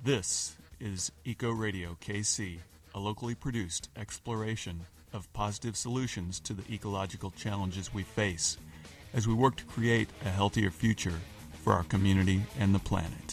This is Eco Radio KC, a locally produced exploration of positive solutions to the ecological challenges we face as we work to create a healthier future for our community and the planet.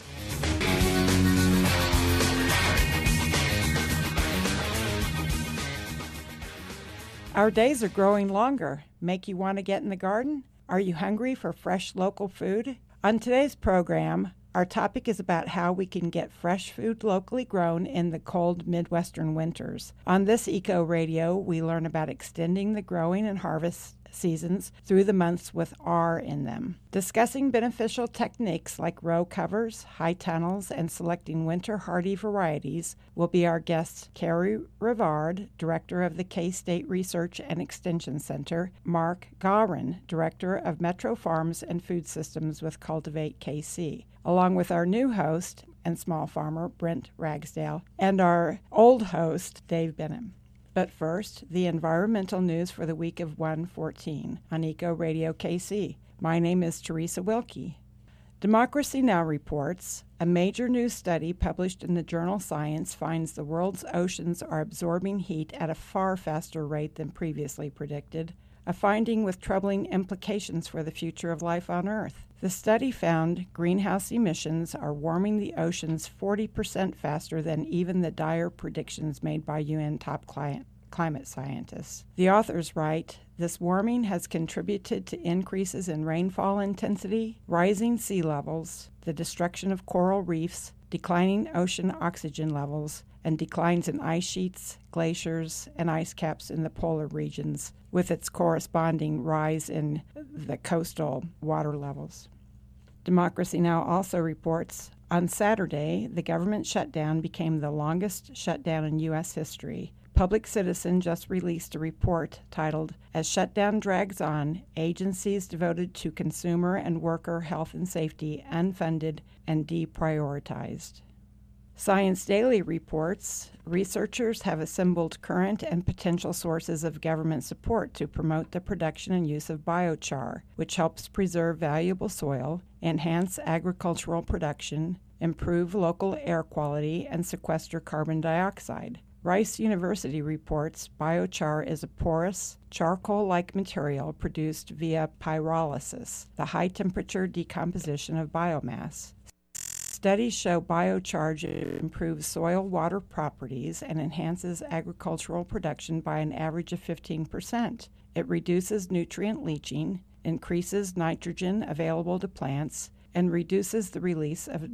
Our days are growing longer. Make you want to get in the garden? Are you hungry for fresh local food? On today's program, our topic is about how we can get fresh food locally grown in the cold Midwestern winters. On this Eco Radio, we learn about extending the growing and harvest seasons through the months with R in them. Discussing beneficial techniques like row covers, high tunnels, and selecting winter hardy varieties will be our guests Carrie Rivard, Director of the K-State Research and Extension Center, Mark Gawron, Director of Metro Farms and Food Systems with Cultivate KC, along with our new host and small farmer, Brent Ragsdale, and our old host, Dave Benham. But first, the environmental news for the week of 1/14 on Eco Radio KC. My name is Teresa Wilkie. Democracy Now! Reports a major new study published in the journal Science finds the world's oceans are absorbing heat at a far faster rate than previously predicted, a finding with troubling implications for the future of life on Earth. The study found greenhouse emissions are warming the oceans 40% faster than even the dire predictions made by UN top climate scientists. The authors write, this warming has contributed to increases in rainfall intensity, rising sea levels, the destruction of coral reefs, declining ocean oxygen levels, and declines in ice sheets, glaciers, and ice caps in the polar regions, with its corresponding rise in the coastal water levels. Democracy Now! Also reports, on Saturday, the government shutdown became the longest shutdown in U.S. history. Public Citizen just released a report titled, As Shutdown Drags On, Agencies Devoted to Consumer and Worker Health and Safety Unfunded and Deprioritized. Science Daily reports, researchers have assembled current and potential sources of government support to promote the production and use of biochar, which helps preserve valuable soil, enhance agricultural production, improve local air quality, and sequester carbon dioxide. Rice University reports biochar is a porous, charcoal-like material produced via pyrolysis, the high-temperature decomposition of biomass. Studies show biochar improves soil water properties and enhances agricultural production by an average of 15%. It reduces nutrient leaching, increases nitrogen available to plants, and reduces the release of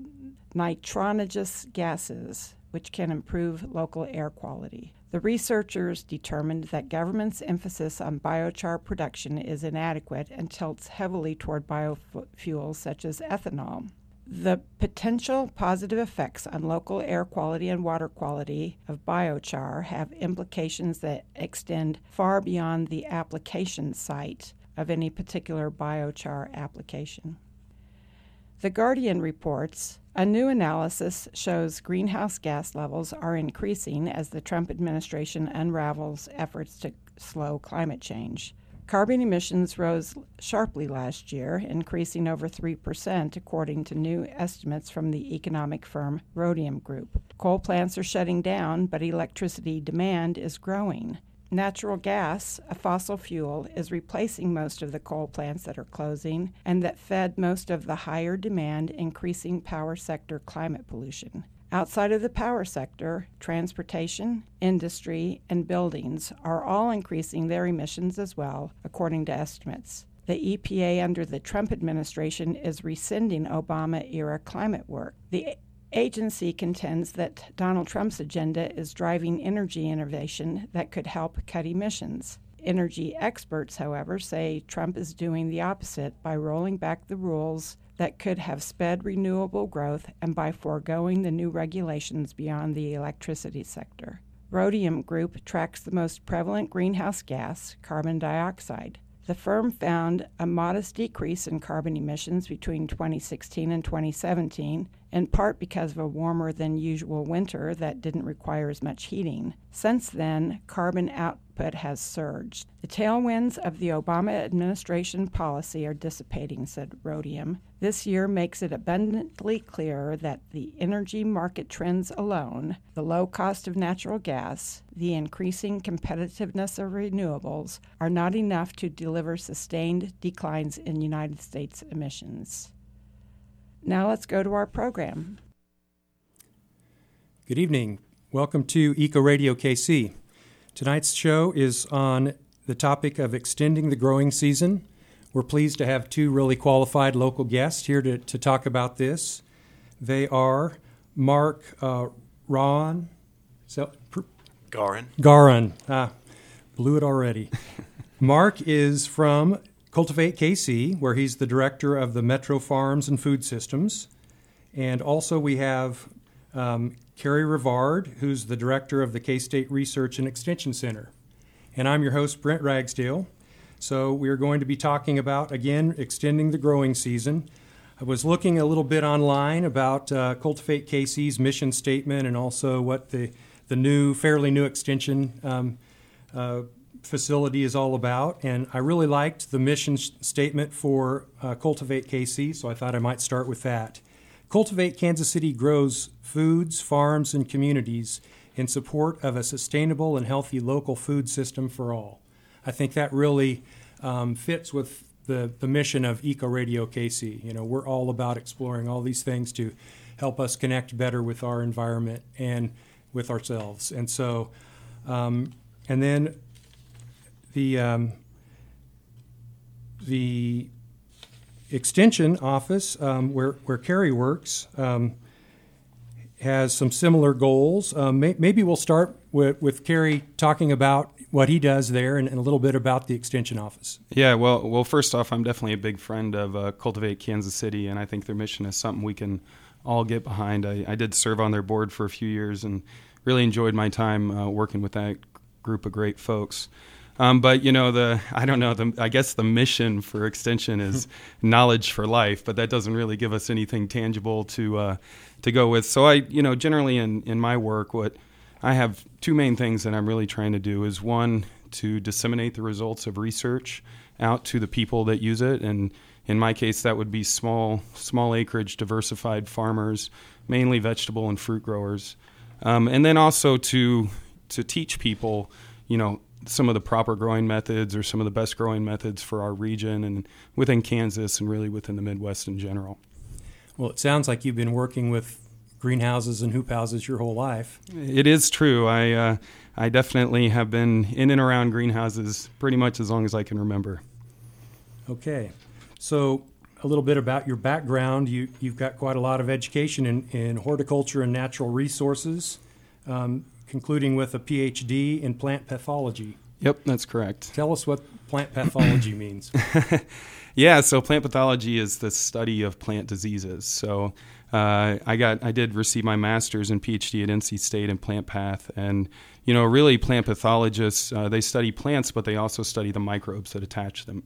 nitrogenous gases, which can improve local air quality. The researchers determined that government's emphasis on biochar production is inadequate and tilts heavily toward biofuels such as ethanol. The potential positive effects on local air quality and water quality of biochar have implications that extend far beyond the application site of any particular biochar application. The Guardian reports, a new analysis shows greenhouse gas levels are increasing as the Trump administration unravels efforts to slow climate change. Carbon emissions rose sharply last year, increasing over 3% according to new estimates from the economic firm Rhodium Group. Coal plants are shutting down, but electricity demand is growing. Natural gas, a fossil fuel, is replacing most of the coal plants that are closing and that fed most of the higher demand, increasing power sector climate pollution. Outside of the power sector, transportation, industry, and buildings are all increasing their emissions as well, according to estimates. The EPA under the Trump administration is rescinding Obama-era climate work. The agency contends that Donald Trump's agenda is driving energy innovation that could help cut emissions. Energy experts, however, say Trump is doing the opposite by rolling back the rules that could have sped renewable growth and by foregoing the new regulations beyond the electricity sector. Rhodium Group tracks the most prevalent greenhouse gas, carbon dioxide. The firm found a modest decrease in carbon emissions between 2016 and 2017, in part because of a warmer than usual winter that didn't require as much heating. Since then, carbon output has surged. The tailwinds of the Obama administration policy are dissipating, said Rhodium. This year makes it abundantly clear that the energy market trends alone, the low cost of natural gas, the increasing competitiveness of renewables, are not enough to deliver sustained declines in United States emissions. Now let's go to our program. Good evening. Welcome to Eco Radio KC. Tonight's show is on the topic of extending the growing season. We're pleased to have two really qualified local guests here to talk about this. They are Mark Garan. Blew it already. Mark is from Cultivate KC, where he's the director of the Metro Farms and Food Systems. And also we have Carrie Rivard, who's the director of the K-State Research and Extension Center. And I'm your host, Brent Ragsdale. So we're going to be talking about, again, extending the growing season. I was looking a little bit online about Cultivate KC's mission statement and also what the fairly new extension facility is all about. And I really liked the mission statement for Cultivate KC, so I thought I might start with that. Cultivate Kansas City grows foods, farms, and communities in support of a sustainable and healthy local food system for all. I think that really fits with the mission of Eco Radio KC. You know, we're all about exploring all these things to help us connect better with our environment and with ourselves. And so, and then the Extension office, where Carrie works, has some similar goals. Maybe we'll start with Carrie talking about what he does there and a little bit about the Extension office. Yeah, well, first off, I'm definitely a big friend of Cultivate Kansas City, and I think their mission is something we can all get behind. I did serve on their board for a few years and really enjoyed my time working with that group of great folks. But you know, I guess the mission for Extension is knowledge for life, but that doesn't really give us anything tangible to go with. So I, generally in my work, what I have two main things that I'm really trying to do is one, to disseminate the results of research out to the people that use it, and in my case, that would be small acreage, diversified farmers, mainly vegetable and fruit growers, and then also to teach people, some of the proper growing methods or some of the best growing methods for our region and within Kansas and really within the Midwest in general. Well, it sounds like you've been working with greenhouses and hoop houses your whole life. It is true. I definitely have been in and around greenhouses pretty much as long as I can remember. Okay. So a little bit about your background. You've got quite a lot of education in horticulture and natural resources, concluding with a PhD in plant pathology. Yep, that's correct. Tell us what plant pathology means. Yeah, so plant pathology is the study of plant diseases. So I did receive my master's and PhD at NC State in plant path, and really plant pathologists, they study plants, but they also study the microbes that attack them,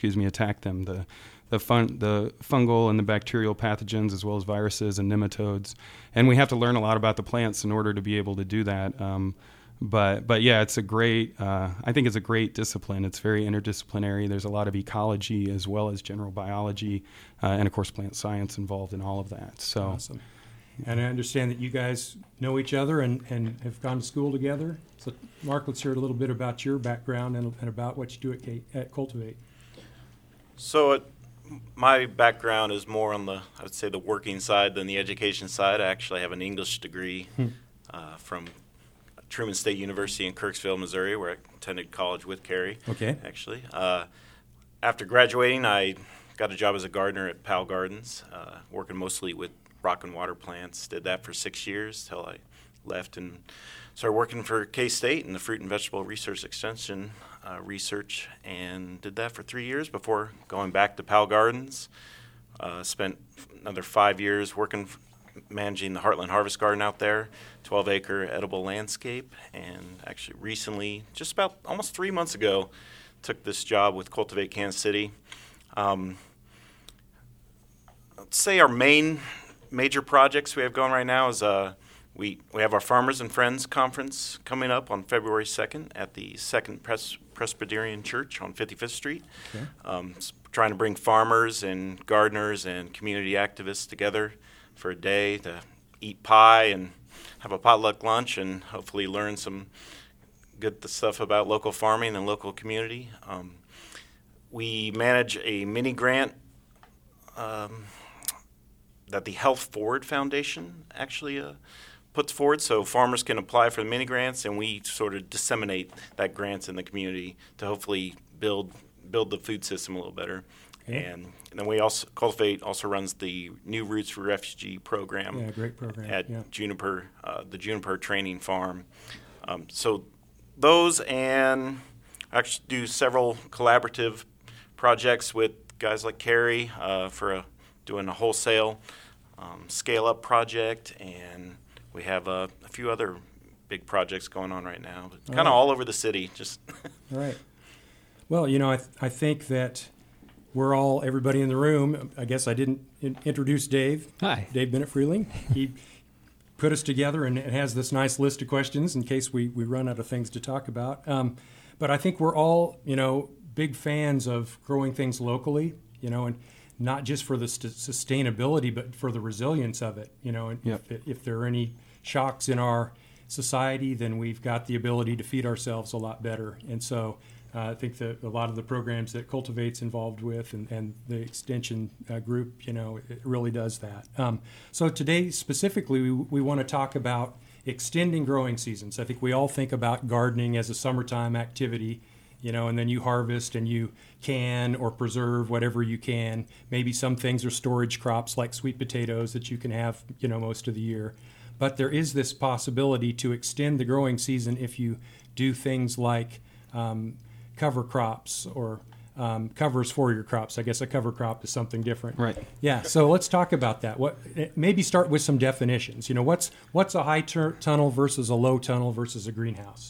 the fungal and the bacterial pathogens, as well as viruses and nematodes. And we have to learn a lot about the plants in order to be able to do that. But yeah, it's I think it's a great discipline. It's very interdisciplinary. There's a lot of ecology as well as general biology, and of course plant science involved in all of that. So awesome. And I understand that you guys know each other and have gone to school together. So Mark, let's hear a little bit about your background and about what you do at Cultivate. So my background is more on I would say the working side than the education side. I actually have an English degree from Truman State University in Kirksville, Missouri, where I attended college with Carrie. Okay. Actually. After graduating, I got a job as a gardener at Powell Gardens, working mostly with rock and water plants. Did that for 6 years till I left and started working for K-State in the Fruit and Vegetable Research Extension research, and did that for 3 years before going back to Powell Gardens. Spent another 5 years managing the Heartland Harvest Garden out there, 12-acre edible landscape, and actually recently, just about almost 3 months ago, took this job with Cultivate Kansas City. Let's say our main major projects we have going right now is we have our Farmers and Friends Conference coming up on February 2nd at the Second Presbyterian Church on 55th Street. Okay. Trying to bring farmers and gardeners and community activists together for a day to eat pie and have a potluck lunch and hopefully learn some good stuff about local farming and local community. We manage a mini grant that the Health Forward Foundation actually puts forward, so farmers can apply for the mini grants, and we sort of disseminate that grants in the community to hopefully build the food system a little better. Okay. And then we also Cultivate also runs the New Roots for Refugee program. Yeah, great program at Juniper, the Juniper Training Farm. So those, and I actually do several collaborative projects with guys like Carrie for doing a wholesale scale-up project, and we have a few other big projects going on right now, but kind of all over the city. Just all right. Well, I think that everybody in the room, I guess I didn't introduce Dave. Hi. Dave Bennett-Freeling. He put us together and has this nice list of questions in case we run out of things to talk about. But I think we're all, big fans of growing things locally, and not just for the sustainability, but for the resilience of it. And if there are any shocks in our society, then we've got the ability to feed ourselves a lot better. And so I think that a lot of the programs that Cultivate's involved with and the extension group, it really does that. So today specifically, we want to talk about extending growing seasons. I think we all think about gardening as a summertime activity, and then you harvest and you can or preserve whatever you can. Maybe some things are storage crops like sweet potatoes that you can have, most of the year. But there is this possibility to extend the growing season if you do things like cover crops or covers for your crops. I guess a cover crop is something different. Right. Yeah. So let's talk about that. Maybe start with some definitions. What's a high tunnel versus a low tunnel versus a greenhouse?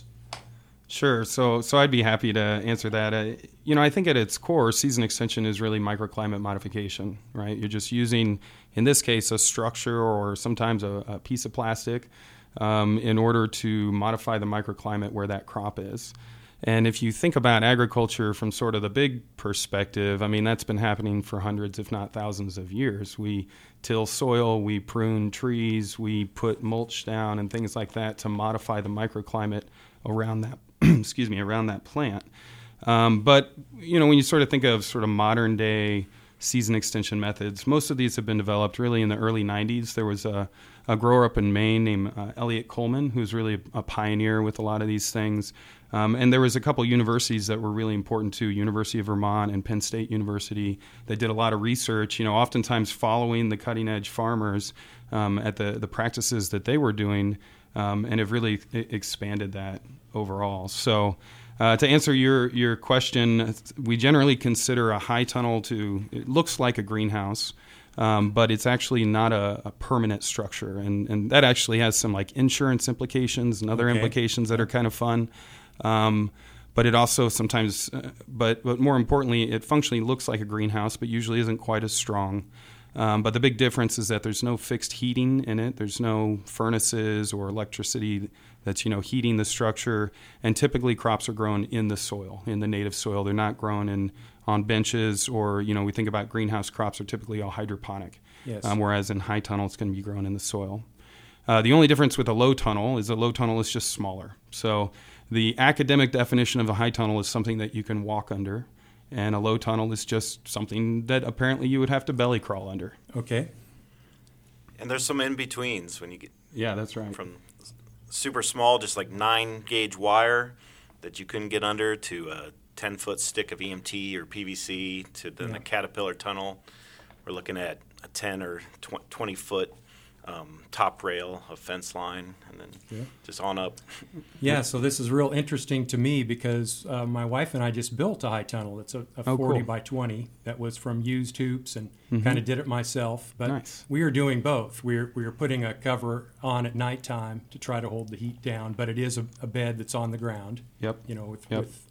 Sure. So I'd be happy to answer that. I think at its core, season extension is really microclimate modification, right? You're just using, in this case, a structure or sometimes a piece of plastic in order to modify the microclimate where that crop is. And if you think about agriculture from sort of the big perspective, that's been happening for hundreds, if not thousands of years. We till soil, we prune trees, we put mulch down and things like that to modify the microclimate around that, around that plant. But, when you sort of think of sort of modern day season extension methods, most of these have been developed really in the early 90s. There was a grower up in Maine named Elliot Coleman, who's really a pioneer with a lot of these things. And there was a couple universities that were really important too, University of Vermont and Penn State University, that did a lot of research, oftentimes following the cutting edge farmers at the practices that they were doing, and have really expanded that overall. So to answer your question, we generally consider a high tunnel it looks like a greenhouse, but it's actually not a permanent structure. And that actually has some like insurance implications and other implications that are kind of fun. But it also sometimes, but more importantly, it functionally looks like a greenhouse, but usually isn't quite as strong. But the big difference is that there's no fixed heating in it. There's no furnaces or electricity that's, heating the structure. And typically crops are grown in the soil, in the native soil. They're not grown on benches or, we think about greenhouse crops are typically all hydroponic. Yes. Whereas in high tunnel, it's going to be grown in the soil. The only difference with a low tunnel is just smaller. So the academic definition of a high tunnel is something that you can walk under, and a low tunnel is just something that apparently you would have to belly crawl under. Okay. And there's some in-betweens when you get that's right. from super small, just like 9-gauge wire that you couldn't get under, to a 10-foot stick of EMT or PVC, to then a Caterpillar tunnel. We're looking at a 10 or 20-foot top rail of fence line, and then just on up. Yeah, so this is real interesting to me because my wife and I just built a high tunnel. It's a 40 by 20 that was from used hoops, and kind of did it myself. But nice. We are doing both. We are putting a cover on at nighttime to try to hold the heat down, but it is a bed that's on the ground. Yep. With it's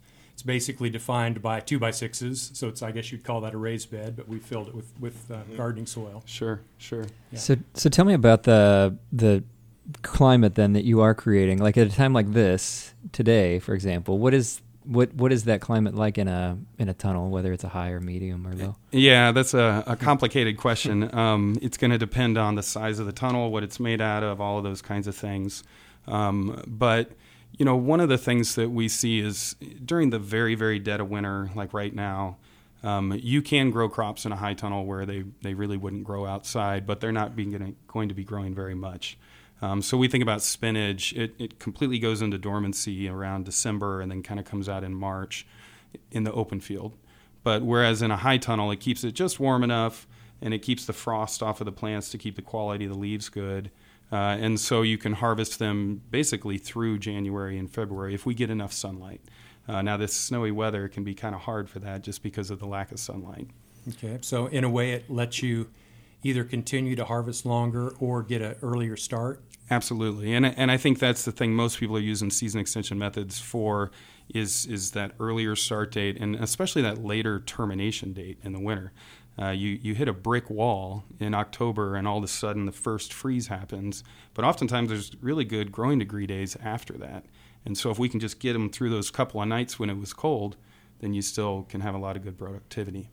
basically defined by 2x6s, so I guess you'd call that a raised bed, but we filled it with gardening soil. Sure. Yeah. So tell me about the climate then that you are creating. Like at a time like this today, for example, what is that climate like in a tunnel, whether it's a high or medium or low? Yeah, that's a complicated question. It's going to depend on the size of the tunnel, what it's made out of, all of those kinds of things. But one of the things that we see is during the very, very dead of winter, like right now, you can grow crops in a high tunnel where they really wouldn't grow outside, but they're not going to be growing very much. So we think about spinach. It completely goes into dormancy around December and then kind of comes out in March in the open field. But whereas in a high tunnel, it keeps it just warm enough and it keeps the frost off of the plants to keep the quality of the leaves good. And so you can harvest them basically through January and February if we get enough sunlight. Now, this snowy weather can be kind of hard for that just because of the lack of sunlight. Okay, so in a way it lets you either continue to harvest longer or get an earlier start? Absolutely. And I think that's the thing most people are using season extension methods for is that earlier start date and especially that later termination date in the winter. You hit a brick wall in October and all of a sudden the first freeze happens, but oftentimes there's really good growing degree days after that. And so if we can just get them through those couple of nights when it was cold, then you still can have a lot of good productivity.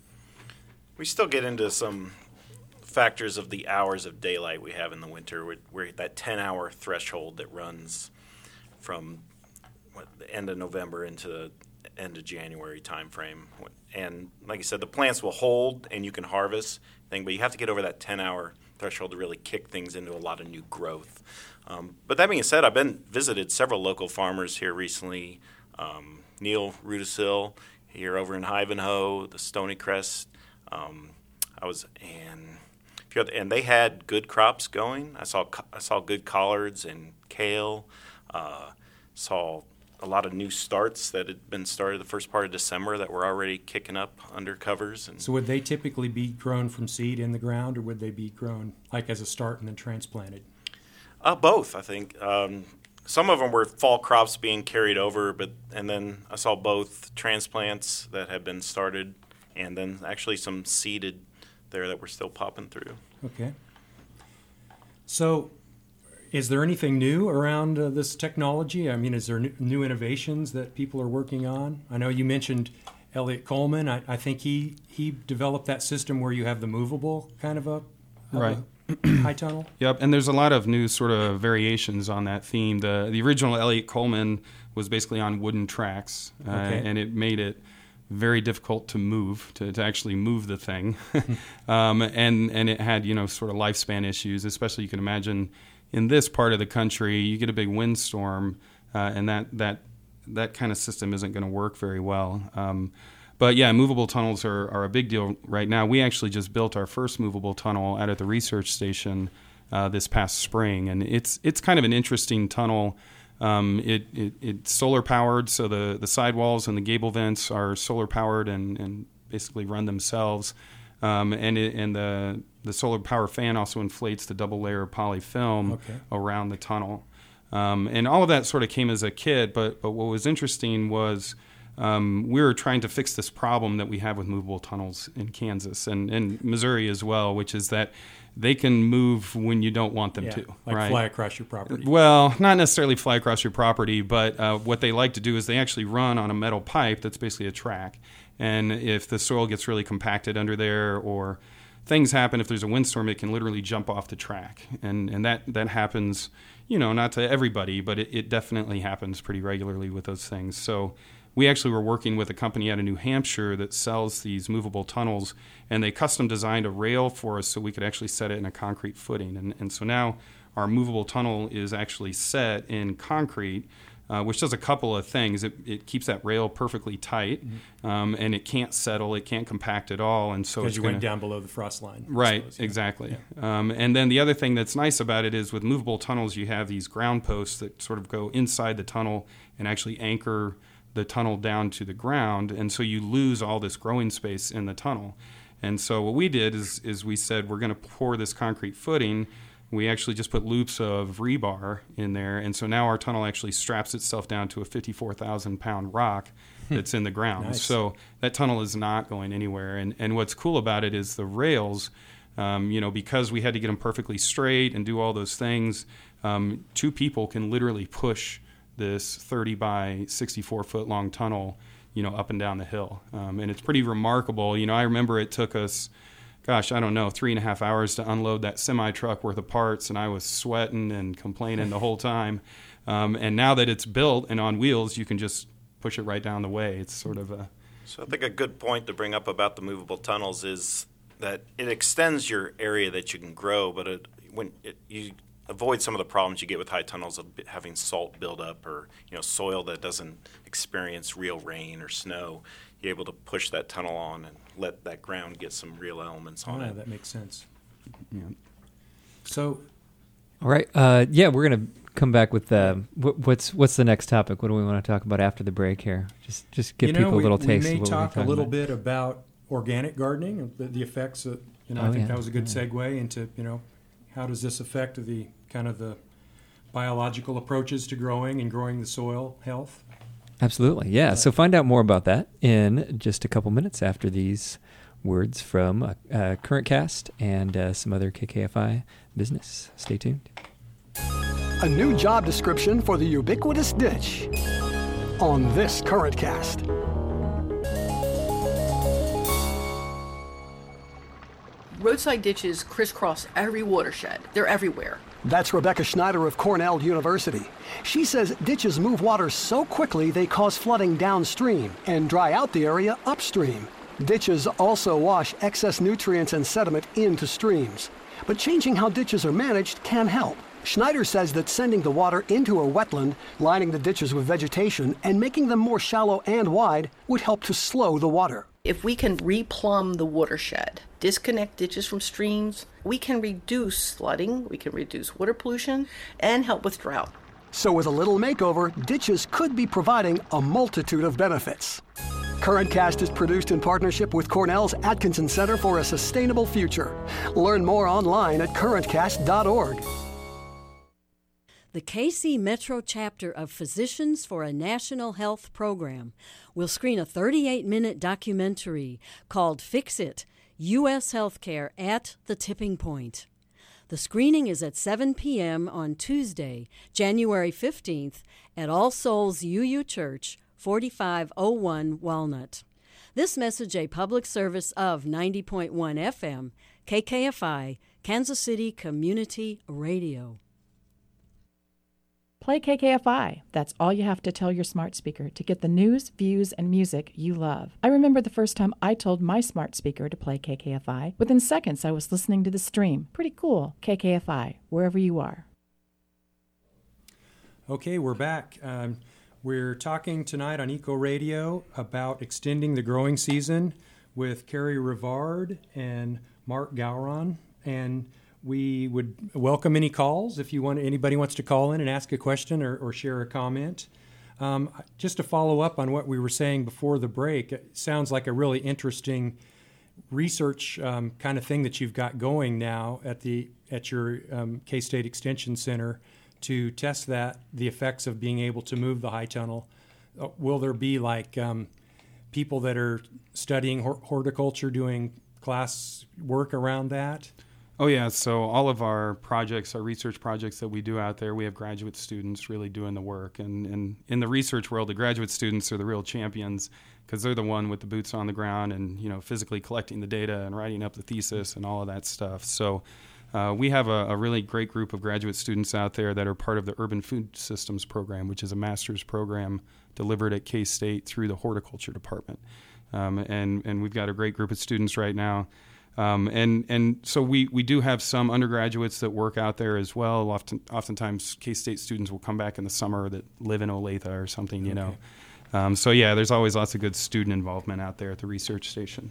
We still get into some factors of the hours of daylight we have in the winter. We're at that 10-hour threshold that runs from the end of November into the end of January timeframe. And like you said, the plants will hold and you can harvest, but you have to get over that 10-hour threshold to really kick things into a lot of new growth. But that being said, I've visited several local farmers here recently. Neil Rudisil here over in Ivanhoe, the Stony Crest. And they had good crops going. I saw good collards and kale. Saw a lot of new starts that had been started the first part of December that were already kicking up under covers. And so would they typically be grown from seed in the ground, or would they be grown like as a start and then transplanted? Both, I think. Some of them were fall crops being carried over, and then I saw both transplants that had been started and then actually some seeded there that were still popping through. Okay. So is there anything new around this technology? I mean, is there new innovations that people are working on? I know you mentioned Elliot Coleman. I think he developed that system where you have the movable kind of a high tunnel. Yep, and there's a lot of new sort of variations on that theme. The original Elliot Coleman was basically on wooden tracks, and it made it very difficult to move, to actually move the thing. And it had, sort of lifespan issues, especially you can imagine in this part of the country, you get a big windstorm, and that kind of system isn't going to work very well. But yeah, movable tunnels are a big deal right now. We actually just built our first movable tunnel out at the research station this past spring, and it's kind of an interesting tunnel. It's solar powered, so the sidewalls and the gable vents are solar powered and basically run themselves. And the solar power fan also inflates the double layer of polyfilm around the tunnel. And all of that sort of came as a kit, but what was interesting was we were trying to fix this problem that we have with movable tunnels in Kansas and Missouri as well, which is that they can move when you don't want them to. Like fly across your property. Well, not necessarily fly across your property, but what they like to do is they actually run on a metal pipe that's basically a track. And if the soil gets really compacted under there or things happen, if there's a windstorm, it can literally jump off the track. And that happens, not to everybody, but it definitely happens pretty regularly with those things. So we actually were working with a company out of New Hampshire that sells these movable tunnels, and they custom designed a rail for us so we could actually set it in a concrete footing. And so now our movable tunnel is actually set in concrete, which does a couple of things. It keeps that rail perfectly tight, and it can't settle, it can't compact at all. And so because you went down below the frost line. Right, exactly. Yeah. And then the other thing that's nice about it is with movable tunnels, you have these ground posts that sort of go inside the tunnel and actually anchor the tunnel down to the ground, and so you lose all this growing space in the tunnel. And so what we did is we said we're going to pour this concrete footing. We actually just put loops of rebar in there, and so now our tunnel actually straps itself down to a 54,000-pound rock that's in the ground. Nice. So that tunnel is not going anywhere. And what's cool about it is the rails, because we had to get them perfectly straight and do all those things, 2 people can literally push this 30 by 64 foot long tunnel, up and down the hill. And it's pretty remarkable. I remember it took us, 3.5 hours to unload that semi-truck worth of parts, and I was sweating and complaining the whole time. And now that it's built and on wheels, you can just push it right down the way. It's sort of a... So I think a good point to bring up about the movable tunnels is that it extends your area that you can grow, but you avoid some of the problems you get with high tunnels of having salt build up or soil that doesn't experience real rain or snow. You're able to push that tunnel on and let that ground get some real elements on it. That makes sense. Yeah. So, All right. We're going to come back with what's the next topic? What do we want to talk about after the break here? Just give people a little taste of what we're talk talking a little about. bit about organic gardening and the effects of, I think that was a good segue into, how does this affect the kind of the biological approaches to growing and growing the soil health? Absolutely, yeah. So find out more about that in just a couple minutes after these words from Current Cast and some other KKFI business. Stay tuned. A new job description for the ubiquitous ditch on this Current Cast. Roadside ditches crisscross every watershed. They're everywhere. That's Rebecca Schneider of Cornell University. She says ditches move water so quickly they cause flooding downstream and dry out the area upstream. Ditches also wash excess nutrients and sediment into streams. But changing how ditches are managed can help. Schneider says that sending the water into a wetland, lining the ditches with vegetation, and making them more shallow and wide would help to slow the water. If we can replumb the watershed, disconnect ditches from streams, we can reduce flooding, we can reduce water pollution, and help with drought. So with a little makeover, ditches could be providing a multitude of benefits. Current Cast is produced in partnership with Cornell's Atkinson Center for a Sustainable Future. Learn more online at currentcast.org. The KC Metro chapter of Physicians for a National Health Program will screen a 38-minute documentary called Fix It, U.S. Healthcare at the Tipping Point. The screening is at 7 p.m. on Tuesday, January 15th at All Souls UU Church, 4501 Walnut. This message a public service of 90.1 FM, KKFI, Kansas City Community Radio. Play KKFI. That's all you have to tell your smart speaker to get the news, views, and music you love. I remember the first time I told my smart speaker to play KKFI. Within seconds, I was listening to the stream. Pretty cool. KKFI, wherever you are. Okay, we're back. We're talking tonight on Eco Radio about extending the growing season with Carrie Rivard and Mark Gowron, and we would welcome any calls if anybody wants to call in and ask a question or share a comment. Just to follow up on what we were saying before the break, it sounds like a really interesting research kind of thing that you've got going now at your K-State Extension Center to test the effects of being able to move the high tunnel. Will there be people that are studying horticulture doing class work around that? Oh, yeah. So all of our projects, our research projects that we do out there, we have graduate students really doing the work. And in the research world, the graduate students are the real champions because they're the one with the boots on the ground and, physically collecting the data and writing up the thesis and all of that stuff. So we have a really great group of graduate students out there that are part of the Urban Food Systems program, which is a master's program delivered at K-State through the horticulture department. And we've got a great group of students right now. And so we do have some undergraduates that work out there as well. Oftentimes K-State students will come back in the summer that live in Olathe or something, you know. So yeah, there's always lots of good student involvement out there at the research station.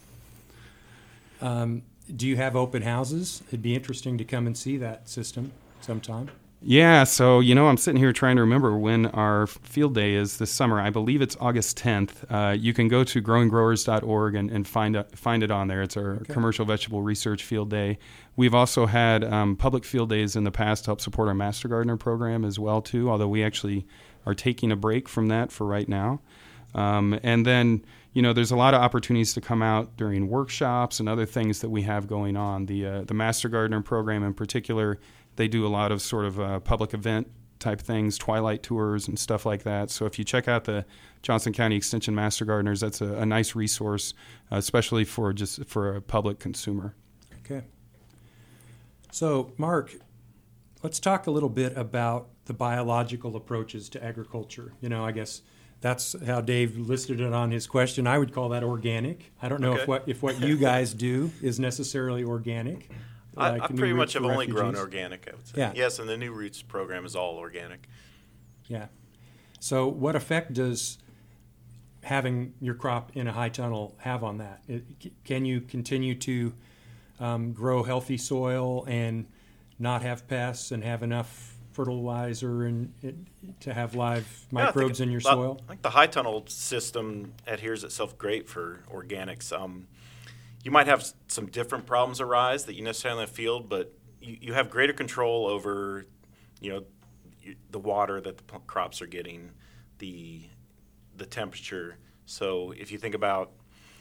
Do you have open houses? It'd be interesting to come and see that system sometime. Yeah, so, I'm sitting here trying to remember when our field day is this summer. I believe it's August 10th. You can go to growinggrowers.org and find it on there. It's our commercial vegetable research field day. We've also had public field days in the past to help support our Master Gardener program as well, too, although we actually are taking a break from that for right now. And then, there's a lot of opportunities to come out during workshops and other things that we have going on. The Master Gardener program in particular, they do a lot of sort of public event type things, twilight tours and stuff like that. So if you check out the Johnson County Extension Master Gardeners, that's a nice resource, especially for a public consumer. Okay. So, Mark, let's talk a little bit about the biological approaches to agriculture. I guess that's how Dave listed it on his question. I would call that organic. I don't know if what you guys do is necessarily organic. I pretty much have only grown refugees. organic, I would say. Yeah. Yes, and the New Roots program is all organic. Yeah. So what effect does having your crop in a high tunnel have on that? Can you continue to grow healthy soil and not have pests and have enough fertilizer and to have live microbes in your soil? I think the high tunnel system adheres itself great for organics. You might have some different problems arise that you necessarily in the field, but you have greater control over, the water that the crops are getting, the temperature. So if you think about,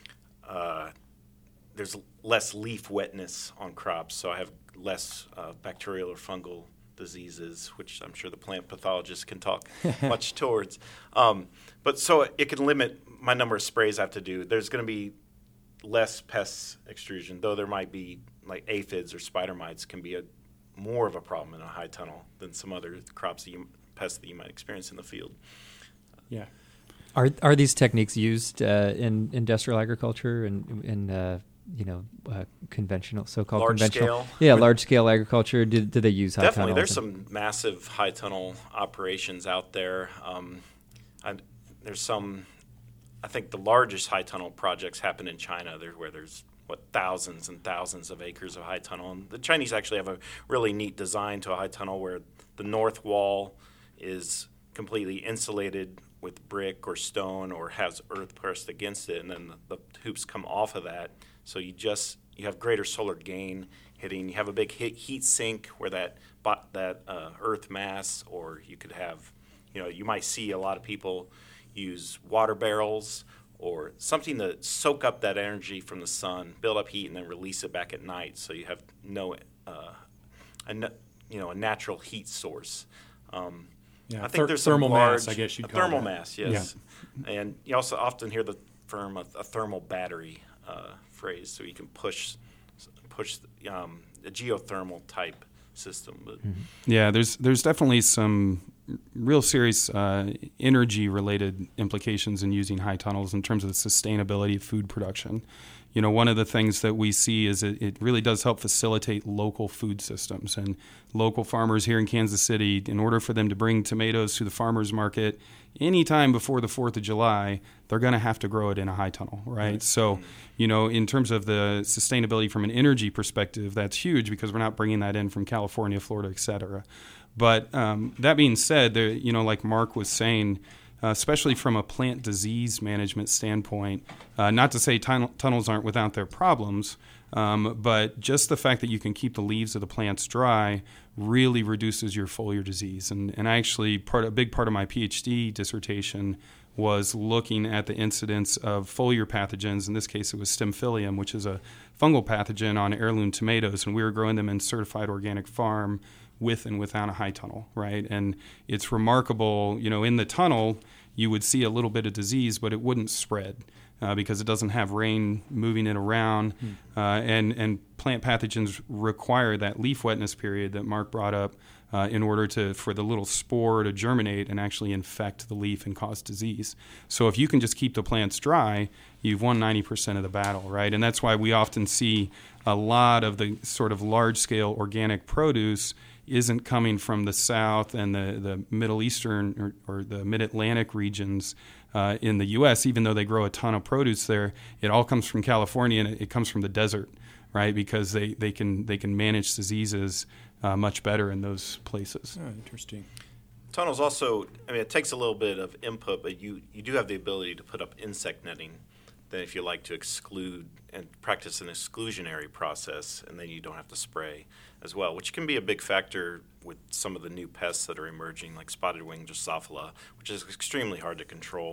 there's less leaf wetness on crops, so I have less bacterial or fungal diseases, which I'm sure the plant pathologists can talk much towards. But so it can limit my number of sprays I have to do. There's going to be less pest extrusion, though there might be like aphids or spider mites can be more of a problem in a high tunnel than some other pests that you might experience in the field. Yeah. Are these techniques used in industrial agriculture and conventional, so-called large conventional? Scale? Yeah, large-scale agriculture. Do they use high Definitely. tunnels? There's some massive high tunnel operations out there. There's some. I think the largest high tunnel projects happen in China, where there's thousands and thousands of acres of high tunnel. And the Chinese actually have a really neat design to a high tunnel where the north wall is completely insulated with brick or stone or has earth pressed against it, and then the hoops come off of that. So you have greater solar gain hitting. You have a big heat sink where that earth mass, or you could have, you might see a lot of people use water barrels or something to soak up that energy from the sun, build up heat, and then release it back at night. So you have a natural heat source. I think there's some thermal large mass, I guess you'd call thermal that. mass, yes. Yeah. And you also often hear the term a thermal battery phrase, so you can push a geothermal type system. But Yeah, there's definitely some real serious energy-related implications in using high tunnels in terms of the sustainability of food production. One of the things that we see is it really does help facilitate local food systems. And local farmers here in Kansas City, in order for them to bring tomatoes to the farmers market anytime before the 4th of July, they're going to have to grow it in a high tunnel, right? So, in terms of the sustainability from an energy perspective, that's huge because we're not bringing that in from California, Florida, et cetera. But that being said, like Mark was saying, especially from a plant disease management standpoint, not to say tunnels aren't without their problems, but just the fact that you can keep the leaves of the plants dry really reduces your foliar disease. And I actually, a big part of my PhD dissertation was looking at the incidence of foliar pathogens. In this case, it was Stemphillium, which is a fungal pathogen on heirloom tomatoes, and we were growing them in certified organic farm with and without a high tunnel, right? And it's remarkable, in the tunnel, you would see a little bit of disease, but it wouldn't spread because it doesn't have rain moving it around. And plant pathogens require that leaf wetness period that Mark brought up in order for the little spore to germinate and actually infect the leaf and cause disease. So if you can just keep the plants dry, you've won 90% of the battle, right? And that's why we often see a lot of the sort of large-scale organic produce isn't coming from the South and the Middle Eastern or the Mid-Atlantic regions in the U.S., even though they grow a ton of produce there. It all comes from California, and it comes from the desert, right? Because they can manage diseases much better in those places. Oh, interesting. tunnels also, it takes a little bit of input, but you do have the ability to put up insect netting. Then if you like to exclude and practice an exclusionary process, and then you don't have to spray as well, which can be a big factor with some of the new pests that are emerging, like spotted wing Drosophila, which is extremely hard to control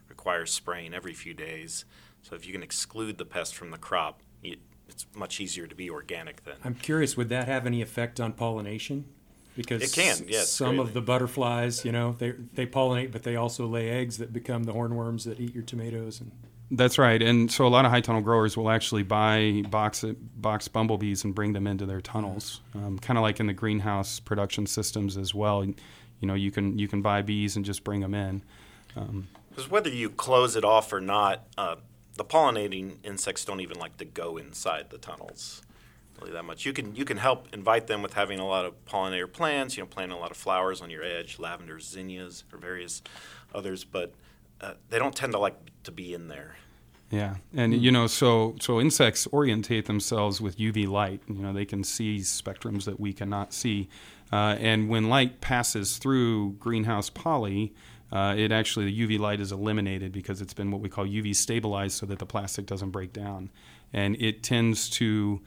requires spraying every few days. So if you can exclude the pest from the crop, it's much easier to be organic then. I'm curious, would that have any effect on pollination? Because it can, yes. Some of the butterflies, they pollinate, but they also lay eggs that become the hornworms that eat your tomatoes. And that's right. And so a lot of high tunnel growers will actually buy box bumblebees and bring them into their tunnels, kind of like in the greenhouse production systems as well. You can buy bees and just bring them in. Because whether you close it off or not, the pollinating insects don't even like to go inside the tunnels really that much. You can help invite them with having a lot of pollinator plants, planting a lot of flowers on your edge, lavender, zinnias, or various others, but they don't tend to like to be in there. Yeah, and so insects orientate themselves with UV light. They can see spectrums that we cannot see, and when light passes through greenhouse poly, the UV light is eliminated because it's been what we call UV stabilized, so that the plastic doesn't break down, and it tends to,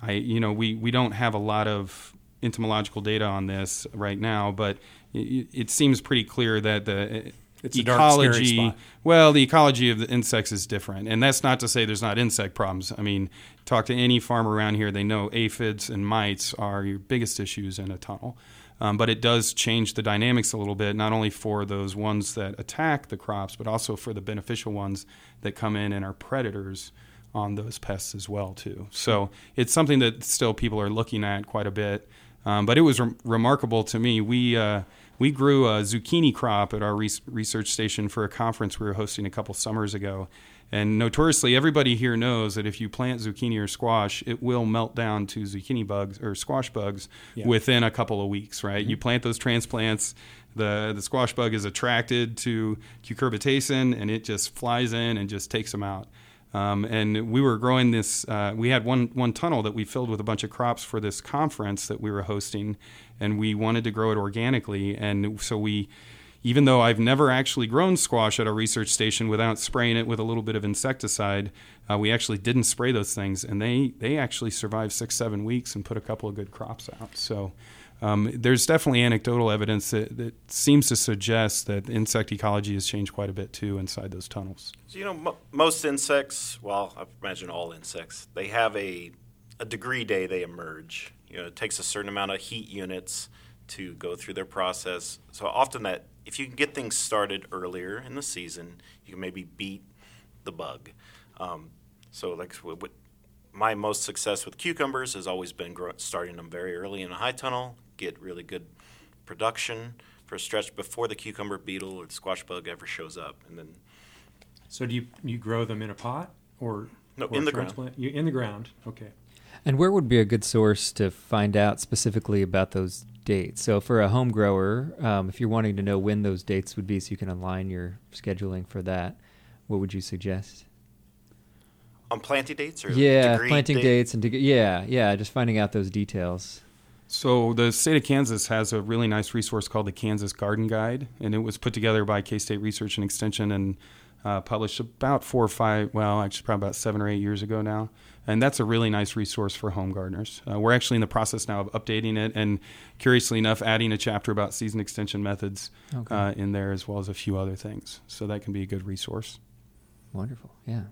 we don't have a lot of entomological data on this right now, but it seems pretty clear that it's ecology, a dark, scary spot. The ecology of the insects is different, and that's not to say there's not insect problems. I mean, talk to any farmer around here; they know aphids and mites are your biggest issues in a tunnel. But it does change the dynamics a little bit, not only for those ones that attack the crops, but also for the beneficial ones that come in and are predators on those pests as well, too. So it's something that still people are looking at quite a bit. But it was remarkable to me. We grew a zucchini crop at our research station for a conference we were hosting a couple summers ago. And notoriously, everybody here knows that if you plant zucchini or squash, it will melt down to zucchini bugs or squash bugs within a couple of weeks, right? Mm-hmm. You plant those transplants, the squash bug is attracted to cucurbitacin, and it just flies in and just takes them out. And we were growing this, we had one tunnel that we filled with a bunch of crops for this conference that we were hosting, and we wanted to grow it organically. And so even though I've never actually grown squash at our research station without spraying it with a little bit of insecticide, we actually didn't spray those things, and they actually survived 6-7 weeks and put a couple of good crops out. So there's definitely anecdotal evidence that seems to suggest that insect ecology has changed quite a bit too inside those tunnels. So, most insects, well, I imagine all insects, they have a degree day they emerge. It takes a certain amount of heat units to go through their process. So often that if you can get things started earlier in the season, you can maybe beat the bug. So like my most success with cucumbers has always been starting them very early in a high tunnel, get really good production for a stretch before the cucumber beetle or the squash bug ever shows up. And then. So do you grow them in a pot or? No, or in the ground. In the ground, okay. And where would be a good source to find out specifically about those dates? So for a home grower, if you're wanting to know when those dates would be so you can align your scheduling for that, what would you suggest? On planting dates or planting dates and just finding out those details. So the state of Kansas has a really nice resource called the Kansas Garden Guide, and it was put together by K-State Research and Extension and published about probably about 7 or 8 years ago now. And that's a really nice resource for home gardeners. We're actually in the process now of updating it and, curiously enough, adding a chapter about season extension methods in there, as well as a few other things. So that can be a good resource. Wonderful, yeah.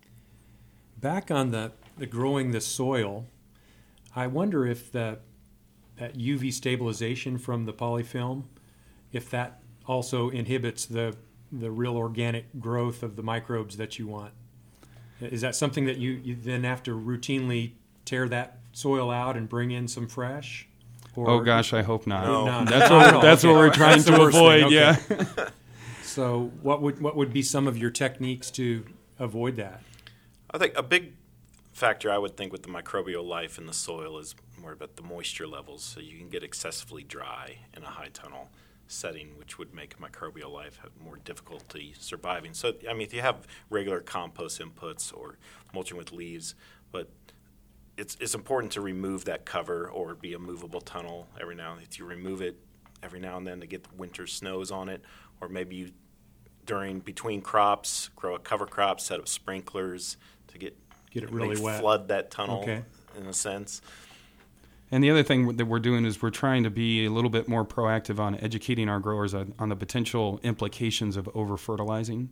Back on the growing the soil, I wonder if that UV stabilization from the polyfilm, if that also inhibits the real organic growth of the microbes that you want. Is that something that you then have to routinely tear that soil out and bring in some fresh? Or, oh gosh, I hope not. No. That's what we're trying to avoid. Okay. Yeah. So, what would be some of your techniques to avoid that? I think a big factor I would think with the microbial life in the soil is more about the moisture levels. So you can get excessively dry in a high tunnel setting, which would make microbial life have more difficulty surviving. So, I mean, if you have regular compost inputs or mulching with leaves, but it's important to remove that cover or be a movable tunnel every now and then. If you remove it every now and then to get the winter snows on it, or maybe you between crops grow a cover crop, set up sprinklers to get it really wet, flood that tunnel in a sense. And the other thing that we're doing is we're trying to be a little bit more proactive on educating our growers on the potential implications of over-fertilizing.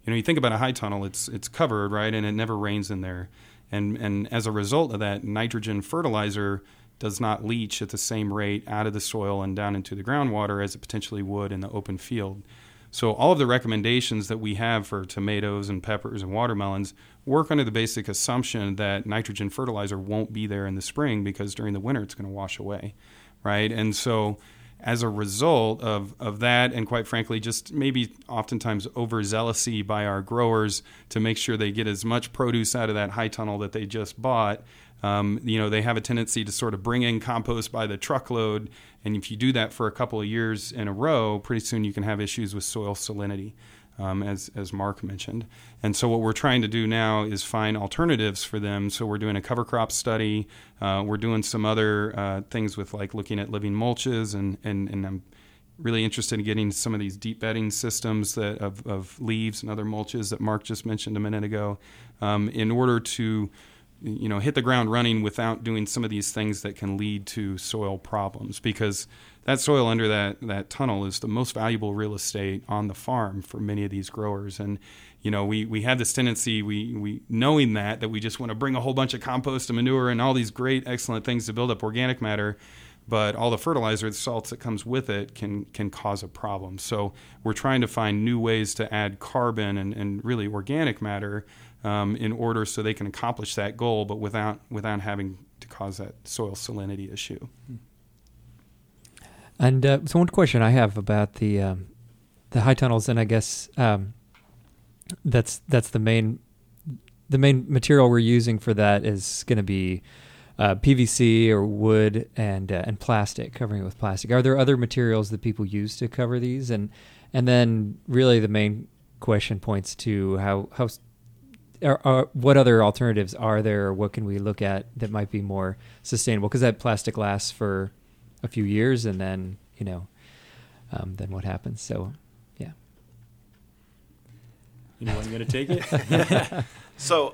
you think about a high tunnel, it's covered, right, and it never rains in there. And as a result of that, nitrogen fertilizer does not leach at the same rate out of the soil and down into the groundwater as it potentially would in the open field. So all of the recommendations that we have for tomatoes and peppers and watermelons work under the basic assumption that nitrogen fertilizer won't be there in the spring because during the winter it's going to wash away, right? And so as a result of that, and quite frankly, just maybe oftentimes overzealousy by our growers to make sure they get as much produce out of that high tunnel that they just bought, they have a tendency to sort of bring in compost by the truckload. And if you do that for a couple of years in a row, pretty soon you can have issues with soil salinity, as Mark mentioned. And so what we're trying to do now is find alternatives for them. So we're doing a cover crop study. We're doing some other things with like looking at living mulches, and I'm really interested in getting some of these deep bedding systems that of leaves and other mulches that Mark just mentioned a minute ago, in order to hit the ground running without doing some of these things that can lead to soil problems, because that soil under that tunnel is the most valuable real estate on the farm for many of these growers. And we have this tendency, we knowing that we just want to bring a whole bunch of compost and manure and all these great excellent things to build up organic matter, but all the fertilizer, the salts that comes with it can cause a problem. So we're trying to find new ways to add carbon and really organic matter in order so they can accomplish that goal, but without having to cause that soil salinity issue. And so one question I have about the high tunnels, and I guess that's the main material we're using for that is going to be PVC or wood and plastic, covering it with plastic. Are there other materials that people use to cover these? And then really the main question points to how what other alternatives are there, or what can we look at that might be more sustainable? Because that plastic lasts for a few years, and then then what happens? So, yeah. Anyone going to take it? So,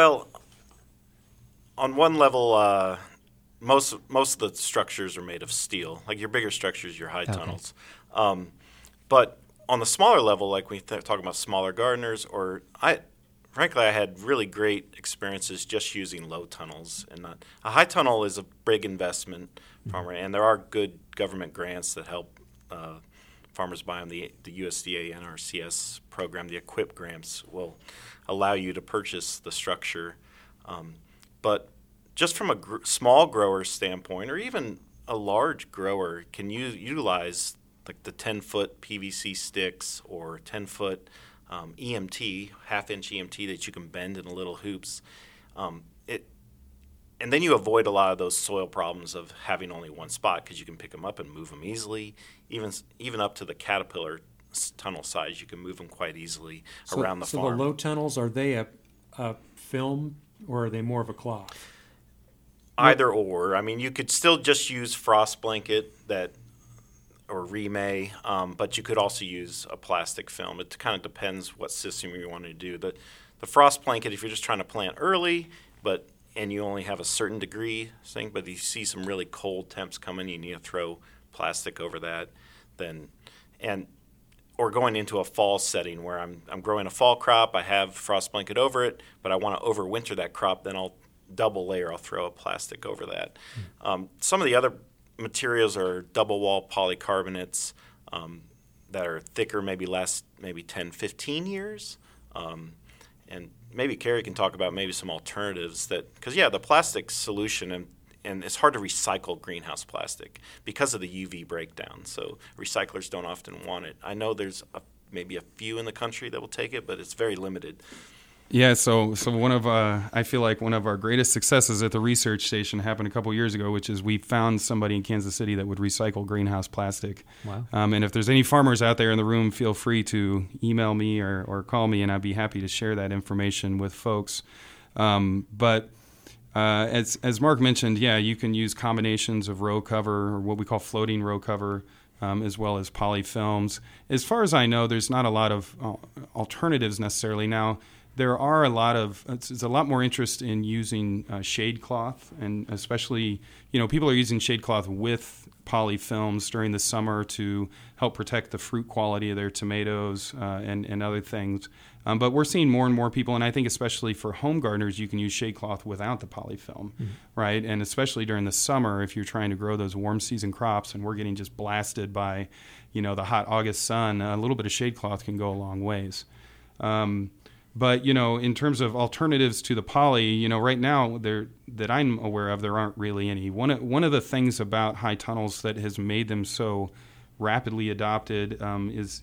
on one level, most of the structures are made of steel. Like your bigger structures, your high tunnels. But on the smaller level, like we talk about smaller gardeners, frankly, I had really great experiences just using low tunnels. And a high tunnel is a big investment, farmer, and there are good government grants that help farmers buy them. The USDA NRCS program, the EQIP grants, will allow you to purchase the structure. But just from a small grower standpoint, or even a large grower, can utilize like the 10-foot PVC sticks or 10-foot EMT, half-inch EMT that you can bend into little hoops. And then you avoid a lot of those soil problems of having only one spot, because you can pick them up and move them easily. Even up to the caterpillar tunnel size, you can move them quite easily around the farm. So the low tunnels, are they a film, or are they more of a cloth? Either or. I mean, you could still just use frost blanket or remay, but you could also use a plastic film. It kind of depends what system you want to do. The frost blanket, if you're just trying to plant early, and you only have a certain degree thing, but you see some really cold temps coming, you need to throw plastic over that. Or going into a fall setting where I'm growing a fall crop, I have frost blanket over it, but I want to overwinter that crop, then I'll double layer, I'll throw a plastic over that. Some of the other materials are double wall polycarbonates that are thicker, maybe last 10, 15 years. And maybe Carrie can talk about maybe some alternatives because the plastic solution, and it's hard to recycle greenhouse plastic because of the UV breakdown. So recyclers don't often want it. I know there's maybe a few in the country that will take it, but it's very limited. Yeah, so I feel like one of our greatest successes at the research station happened a couple years ago, which is we found somebody in Kansas City that would recycle greenhouse plastic. Wow. And if there's any farmers out there in the room, feel free to email me or call me, and I'd be happy to share that information with folks. But as Mark mentioned, you can use combinations of row cover, or what we call floating row cover, as well as polyfilms. As far as I know, there's not a lot of alternatives necessarily. Now, there are it's a lot more interest in using shade cloth, and especially, people are using shade cloth with poly films during the summer to help protect the fruit quality of their tomatoes and other things. But we're seeing more and more people, and I think especially for home gardeners, you can use shade cloth without the poly film, right? And especially during the summer, if you're trying to grow those warm season crops and we're getting just blasted by, the hot August sun, a little bit of shade cloth can go a long ways. But, in terms of alternatives to the poly, right now that I'm aware of, there aren't really any. One of the things about high tunnels that has made them so rapidly adopted is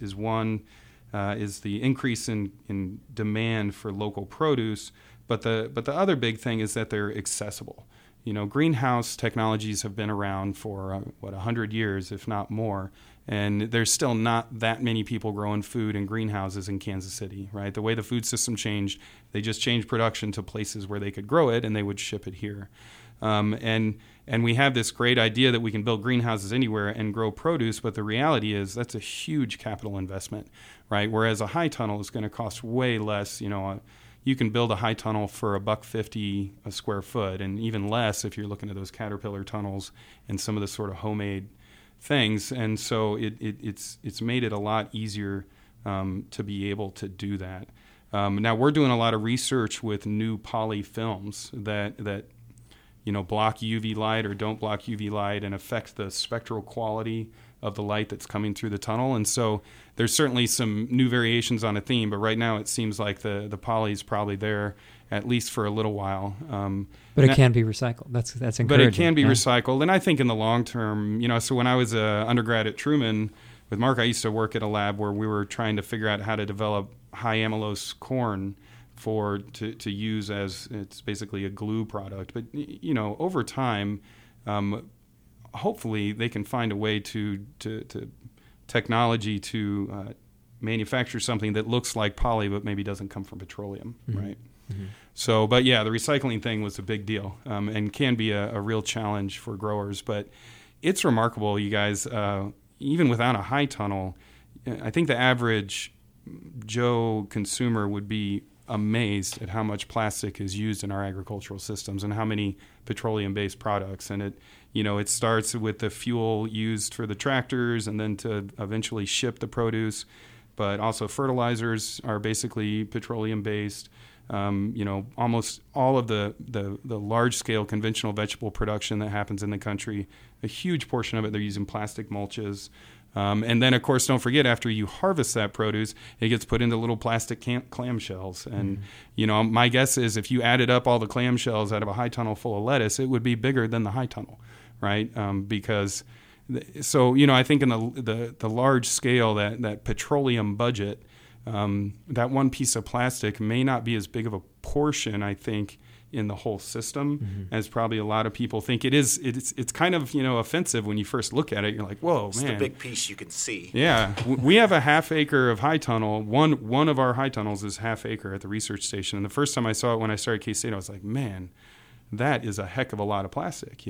the increase in demand for local produce. But the other big thing is that they're accessible. Greenhouse technologies have been around for 100 years, if not more. And there's still not that many people growing food in greenhouses in Kansas City, right? The way the food system changed, they just changed production to places where they could grow it and they would ship it here. And we have this great idea that we can build greenhouses anywhere and grow produce, but the reality is that's a huge capital investment, right? Whereas a high tunnel is going to cost way less. You can build a high tunnel for $1.50 a square foot, and even less if you're looking at those Caterpillar tunnels and some of the sort of homemade things. And so it's made it a lot easier to be able to do that. Now we're doing a lot of research with new poly films that block UV light or don't block UV light and affect the spectral quality of the light that's coming through the tunnel. And so there's certainly some new variations on a theme, but right now it seems like the poly is probably there at least for a little while. But it can be recycled. That's encouraging. But it can be recycled. And I think in the long term, so when I was an undergrad at Truman with Mark, I used to work at a lab where we were trying to figure out how to develop high amylose corn to use as it's basically a glue product. But, over time, hopefully they can find a way to technology to manufacture something that looks like poly but maybe doesn't come from petroleum, right? Mm-hmm. So, but yeah, the recycling thing was a big deal and can be a real challenge for growers. But it's remarkable, you guys, even without a high tunnel, I think the average Joe consumer would be amazed at how much plastic is used in our agricultural systems and how many petroleum-based products. And it starts with the fuel used for the tractors and then to eventually ship the produce. But also fertilizers are basically petroleum-based. Almost all of the large-scale conventional vegetable production that happens in the country, a huge portion of it, they're using plastic mulches. And then, of course, don't forget, after you harvest that produce, it gets put into little plastic clamshells. And, my guess is if you added up all the clamshells out of a high tunnel full of lettuce, it would be bigger than the high tunnel, right? I think in the large scale, that petroleum budget, that one piece of plastic may not be as big of a portion, I think, in the whole system as probably a lot of people think it is. It's kind of offensive when you first look at it. You're like, whoa, it's man! It's the big piece you can see. Yeah, we have a half acre of high tunnel. One of our high tunnels is half acre at the research station. And the first time I saw it when I started K-State, I was like, man, that is a heck of a lot of plastic,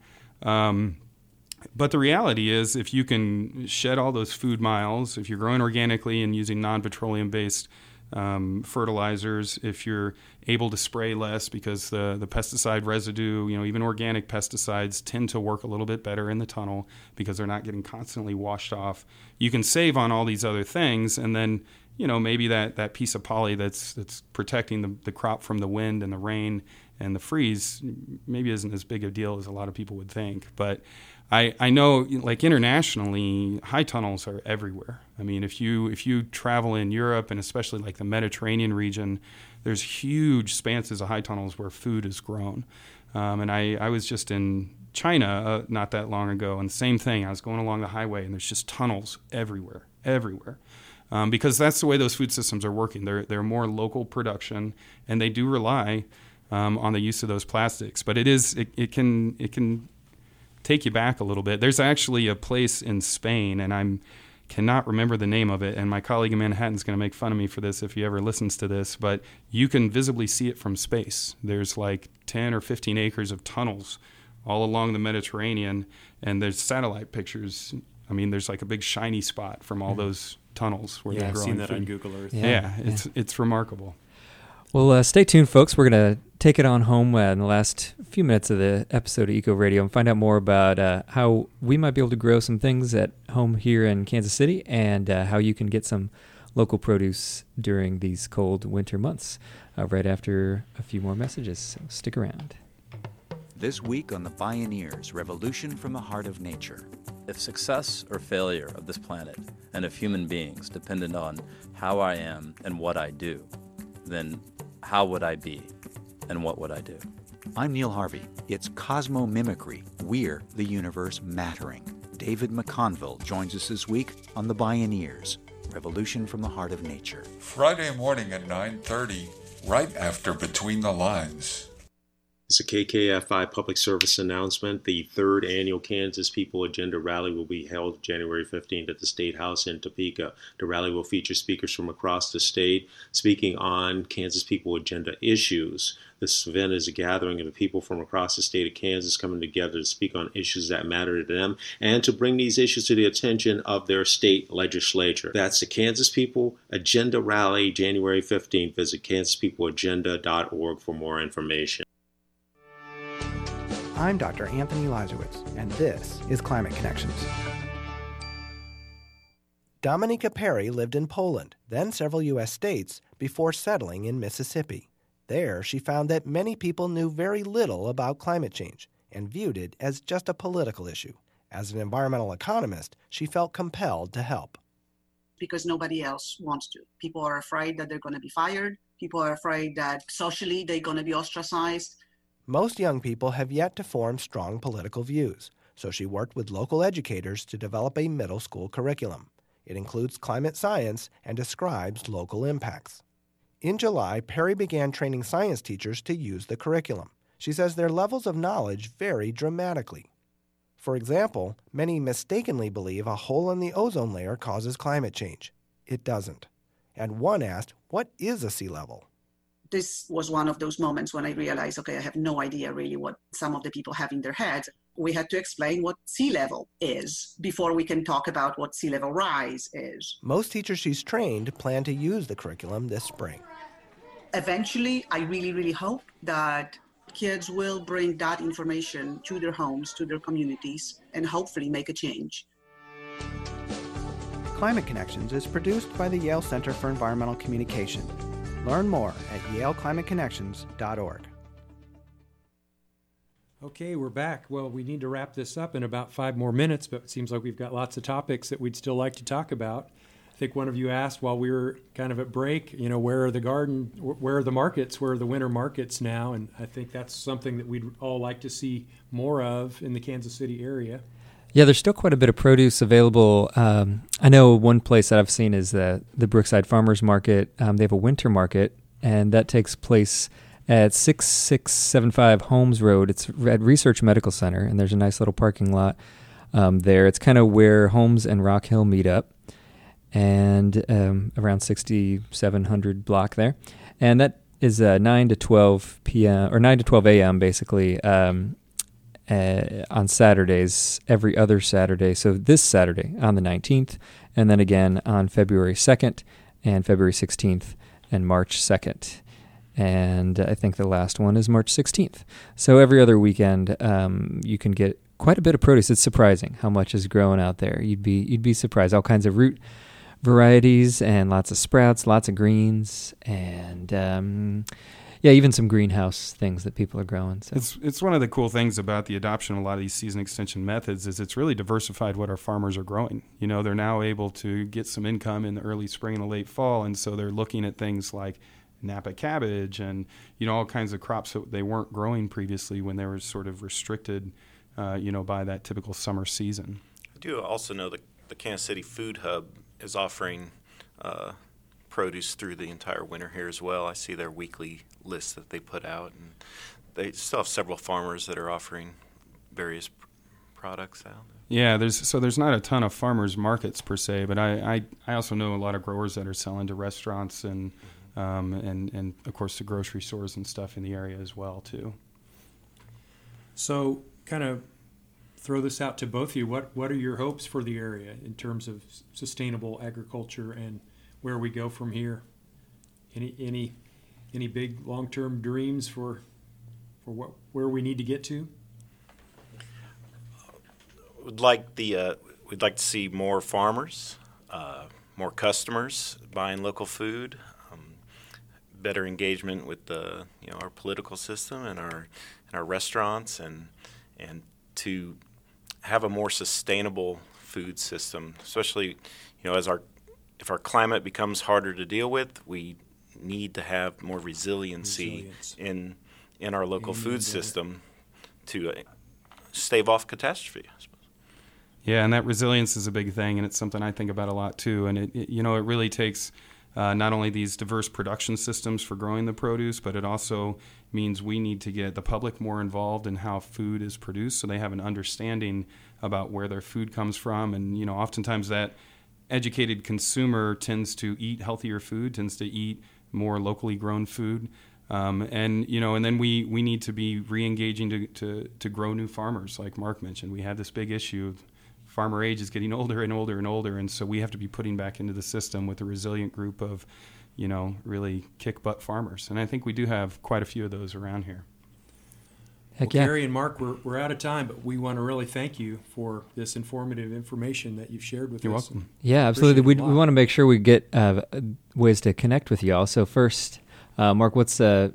But the reality is, if you can shed all those food miles, if you're growing organically and using non-petroleum-based fertilizers, if you're able to spray less because the pesticide residue, even organic pesticides tend to work a little bit better in the tunnel because they're not getting constantly washed off. You can save on all these other things, and then maybe that piece of poly that's protecting the crop from the wind and the rain and the freeze maybe isn't as big a deal as a lot of people would think. But I know, like internationally, high tunnels are everywhere. I mean, if you travel in Europe and especially like the Mediterranean region, there's huge expanses of high tunnels where food is grown. And I was just in China not that long ago, and same thing. I was going along the highway, and there's just tunnels everywhere. Because that's the way those food systems are working. They're more local production, and they do rely on the use of those plastics. But it can take you back a little bit. There's actually a place in Spain, and I cannot remember the name of it, and my colleague in Manhattan is going to make fun of me for this if he ever listens to this, but you can visibly see it from space. There's like 10 or 15 acres of tunnels all along the Mediterranean, and there's satellite pictures. I mean, there's like a big shiny spot from all those tunnels where they're growing I've seen that food. on Google Earth. Yeah, it's remarkable. Well, stay tuned, folks. We're going to take it on home in the last few minutes of the episode of Eco Radio and find out more about how we might be able to grow some things at home here in Kansas City and how you can get some local produce during these cold winter months right after a few more messages. So stick around. This week on The Bioneers, Revolution from the Heart of Nature. If success or failure of this planet and of human beings depended on how I am and what I do, then how would I be and what would I do? I'm Neil Harvey. It's Cosmomimicry. We're the universe mattering. David McConville joins us this week on The Bioneers, Revolution from the Heart of Nature. Friday morning at 9:30, right after Between the Lines. It's a KKFI public service announcement. The third annual Kansas People Agenda Rally will be held January 15th at the State House in Topeka. The rally will feature speakers from across the state speaking on Kansas People Agenda issues. This event is a gathering of the people from across the state of Kansas coming together to speak on issues that matter to them and to bring these issues to the attention of their state legislature. That's the Kansas People Agenda Rally, January 15th. Visit kansaspeopleagenda.org for more information. I'm Dr. Anthony Lazarowitz, and this is Climate Connections. Dominika Perry lived in Poland, then several U.S. states, before settling in Mississippi. There, she found that many people knew very little about climate change and viewed it as just a political issue. As an environmental economist, she felt compelled to help. Because nobody else wants to. People are afraid that they're going to be fired. People are afraid that socially they're going to be ostracized. Most young people have yet to form strong political views, so she worked with local educators to develop a middle school curriculum. It includes climate science and describes local impacts. In July, Perry began training science teachers to use the curriculum. She says their levels of knowledge vary dramatically. For example, many mistakenly believe a hole in the ozone layer causes climate change. It doesn't. And one asked, what is a sea level? This was one of those moments when I realized, okay, I have no idea really what some of the people have in their heads. We had to explain what sea level is before we can talk about what sea level rise is. Most teachers she's trained plan to use the curriculum this spring. Eventually, I really hope that kids will bring that information to their homes, to their communities, and hopefully make a change. Climate Connections is produced by the Yale Center for Environmental Communication. Learn more at yaleclimateconnections.org. Okay, we're back. Well, we need to wrap this up in about 5 more minutes, but it seems like we've got lots of topics that we'd still like to talk about. I think one of you asked while we were kind of at break, where are the markets, where are the winter markets now? And I think that's something that we'd all like to see more of in the Kansas City area. Yeah, there's still quite a bit of produce available. I know one place that I've seen is the Brookside Farmers Market. They have a winter market, and that takes place at 6675 Holmes Road. It's at Research Medical Center, and there's a nice little parking lot there. It's kind of where Holmes and Rock Hill meet up, and around 6700 block there. And that is 9 to 12 p.m. or 9 to 12 a.m. basically. On Saturdays, every other Saturday. So this Saturday on the 19th, and then again on February 2nd and February 16th and March 2nd. And I think the last one is March 16th. So every other weekend, you can get quite a bit of produce. It's surprising how much is growing out there. You'd be surprised. All kinds of root varieties and lots of sprouts, lots of greens, and even some greenhouse things that people are growing. So. It's one of the cool things about the adoption of a lot of these season extension methods is it's really diversified what our farmers are growing. They're now able to get some income in the early spring and the late fall, and so they're looking at things like Napa cabbage and, all kinds of crops that they weren't growing previously when they were sort of restricted, by that typical summer season. I do also know that the Kansas City Food Hub is offering produce through the entire winter here as well. I see their weekly list that they put out, and they still have several farmers that are offering various products out. Yeah, there's not a ton of farmers markets per se, but I also know a lot of growers that are selling to restaurants and of course to grocery stores and stuff in the area as well too. So kind of throw this out to both of you. What are your hopes for the area in terms of sustainable agriculture and where we go from here? Any Any big long-term dreams for where we need to get to? We'd like to see more farmers, more customers buying local food, better engagement with our political system and our restaurants, and to have a more sustainable food system, especially if our climate becomes harder to deal with, we need to have more resiliency in our local food system to stave off catastrophe, I suppose. Yeah, and that resilience is a big thing, and it's something I think about a lot too. And it really takes not only these diverse production systems for growing the produce, but it also means we need to get the public more involved in how food is produced, so they have an understanding about where their food comes from. And oftentimes that educated consumer tends to eat healthier food, tends to eat more locally grown food. And then we need to be re-engaging to grow new farmers, like Mark mentioned. We have this big issue of farmer age is getting older and older and older, and so we have to be putting back into the system with a resilient group of, really kick-butt farmers. And I think we do have quite a few of those around here. Heck yeah. Gary and Mark, we're out of time, but we want to really thank you for this informative information that you've shared with us. You're welcome. Yeah, absolutely. We want to make sure we get ways to connect with y'all. So first, Mark, who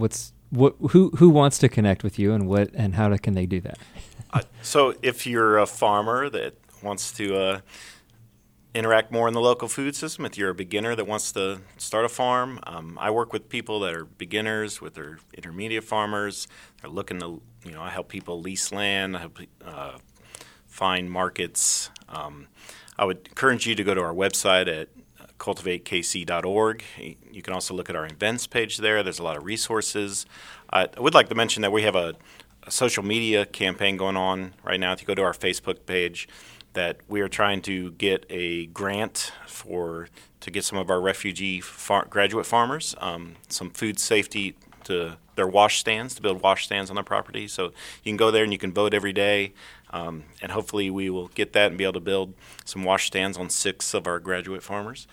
wants to connect with you, and how can they do that? So if you're a farmer that wants to interact more in the local food system, if you're a beginner that wants to start a farm, I work with people that are beginners, with their intermediate farmers. They're looking to, I help people lease land, I help find markets. I would encourage you to go to our website at cultivatekc.org. You can also look at our events page there. There's a lot of resources. I would like to mention that we have a social media campaign going on right now. If you go to our Facebook page, that we are trying to get a grant to get some of our refugee graduate farmers some food safety to their wash stands, to build wash stands on their property. So you can go there and you can vote every day, and hopefully we will get that and be able to build some wash stands on 6 of our graduate farmers.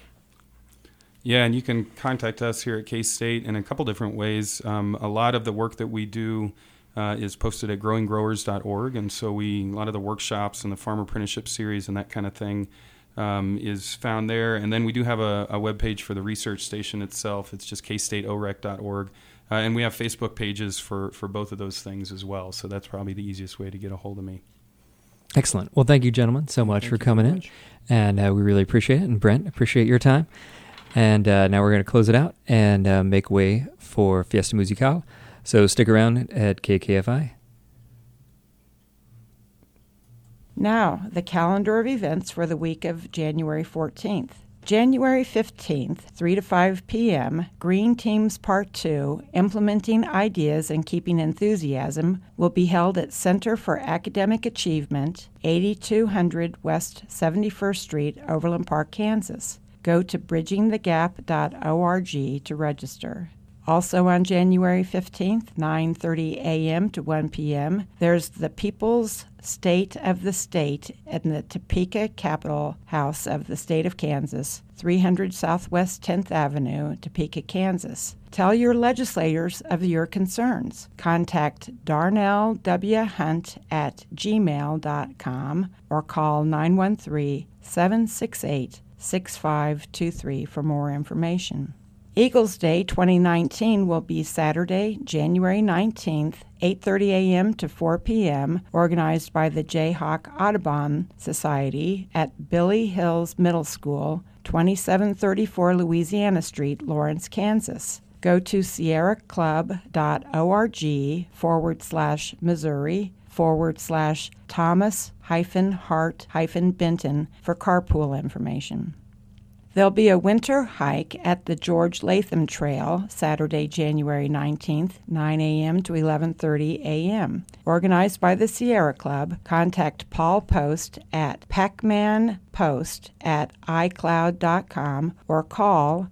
Yeah, and you can contact us here at K-State in a couple different ways. A lot of the work that we do is posted at growinggrowers.org, and so a lot of the workshops and the farmer apprenticeship series and that kind of thing is found there. And then we do have a webpage for the research station itself. It's just kstateorec.org. And we have Facebook pages for both of those things as well, so that's probably the easiest way to get a hold of me. Excellent. Well, thank you, gentlemen, so much for coming in, and we really appreciate it. And Brent, appreciate your time. And now we're going to close it out and make way for Fiesta Musical. So stick around at KKFI. Now, the calendar of events for the week of January 14th. January 15th, 3 to 5 p.m., Green Teams Part 2, Implementing Ideas and Keeping Enthusiasm, will be held at Center for Academic Achievement, 8200 West 71st Street, Overland Park, Kansas. Go to bridgingthegap.org to register. Also on January 15th, 9:30 a.m. to 1 p.m., there's the People's State of the State in the Topeka Capitol House of the State of Kansas, 300 Southwest 10th Avenue, Topeka, Kansas. Tell your legislators of your concerns. Contact Darnell W. Hunt at gmail.com or call 913-768-6523 for more information. Eagles Day 2019 will be Saturday, January 19th, 8:30 a.m. to 4 p.m., organized by the Jayhawk Audubon Society at Billy Hills Middle School, 2734 Louisiana Street, Lawrence, Kansas. Go to sierraclub.org/Missouri/Thomas-Hart-Benton for carpool information. There'll be a winter hike at the George Latham Trail, Saturday, January 19th, 9 a.m. to 11:30 a.m. Organized by the Sierra Club. Contact Paul Post at pacmanpost@icloud.com or call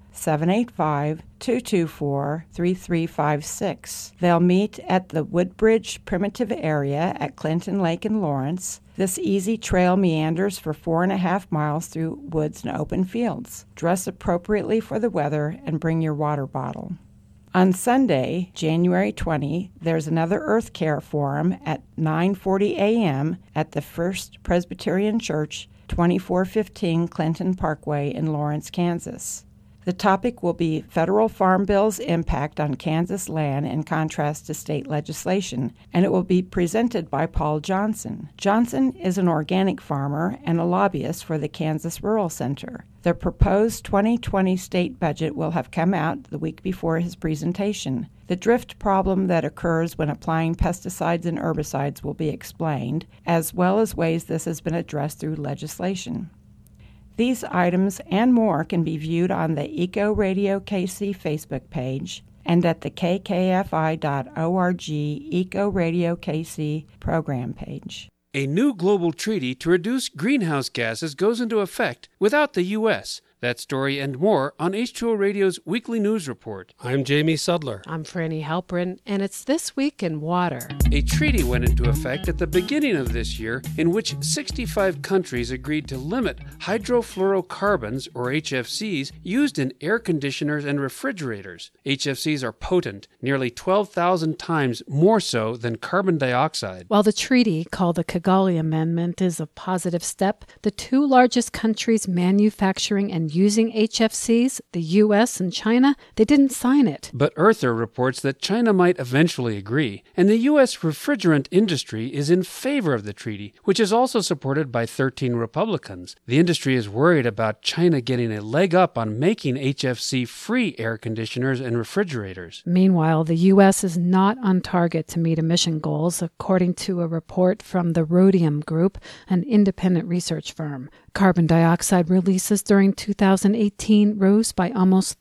785-224-3356. They'll meet at the Woodbridge Primitive Area at Clinton Lake in Lawrence. This easy trail meanders for 4.5 miles through woods and open fields. Dress appropriately for the weather and bring your water bottle. On Sunday, January 20, there's another Earth Care Forum at 9:40 a.m. at the First Presbyterian Church, 2415 Clinton Parkway in Lawrence, Kansas. The topic will be Federal Farm Bill's impact on Kansas land in contrast to state legislation, and it will be presented by Paul Johnson. Johnson is an organic farmer and a lobbyist for the Kansas Rural Center. The proposed 2020 state budget will have come out the week before his presentation. The drift problem that occurs when applying pesticides and herbicides will be explained, as well as ways this has been addressed through legislation. These items and more can be viewed on the Eco Radio KC Facebook page and at the kkfi.org Eco Radio KC program page. A new global treaty to reduce greenhouse gases goes into effect without the U.S. That story and more on H2O Radio's Weekly News Report. I'm Jamie Sudler. I'm Franny Halperin, and it's This Week in Water. A treaty went into effect at the beginning of this year in which 65 countries agreed to limit hydrofluorocarbons, or HFCs, used in air conditioners and refrigerators. HFCs are potent, nearly 12,000 times more so than carbon dioxide. While the treaty, called the Kigali Amendment, is a positive step, the two largest countries manufacturing and using HFCs, the U.S. and China, they didn't sign it. But Earther reports that China might eventually agree, and the U.S. refrigerant industry is in favor of the treaty, which is also supported by 13 Republicans. The industry is worried about China getting a leg up on making HFC-free air conditioners and refrigerators. Meanwhile, the U.S. is not on target to meet emission goals, according to a report from the Rhodium Group, an independent research firm. Carbon dioxide releases during 2018 rose by almost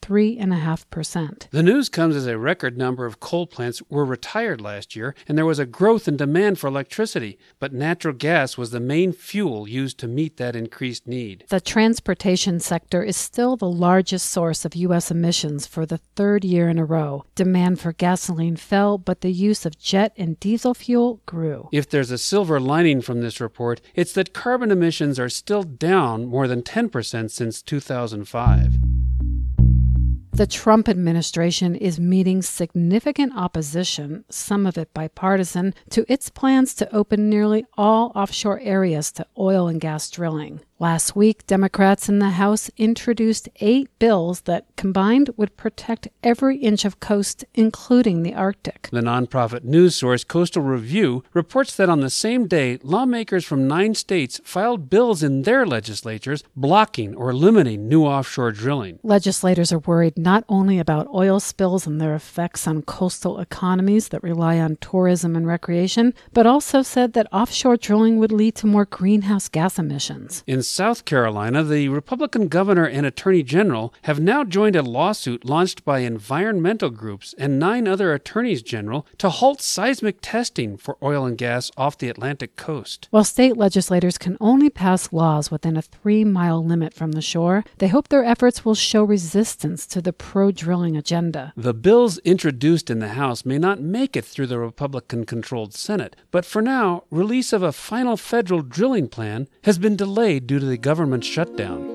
3.5%. The news comes as a record number of coal plants were retired last year, and there was a growth in demand for electricity, but natural gas was the main fuel used to meet that increased need. The transportation sector is still the largest source of U.S. emissions for the third year in a row. Demand for gasoline fell, but the use of jet and diesel fuel grew. If there's a silver lining from this report, it's that carbon emissions are still down more than 10% since 2005. The Trump administration is meeting significant opposition, some of it bipartisan, to its plans to open nearly all offshore areas to oil and gas drilling. Last week, Democrats in the House introduced 8 bills that combined would protect every inch of coast, including the Arctic. The nonprofit news source Coastal Review reports that on the same day, lawmakers from 9 states filed bills in their legislatures blocking or limiting new offshore drilling. Legislators are worried not only about oil spills and their effects on coastal economies that rely on tourism and recreation, but also said that offshore drilling would lead to more greenhouse gas emissions. In South Carolina, the Republican governor and attorney general have now joined a lawsuit launched by environmental groups and 9 other attorneys general to halt seismic testing for oil and gas off the Atlantic coast. While state legislators can only pass laws within a 3-mile limit from the shore, they hope their efforts will show resistance to the pro-drilling agenda. The bills introduced in the House may not make it through the Republican-controlled Senate, but for now, release of a final federal drilling plan has been delayed due to the government shutdown.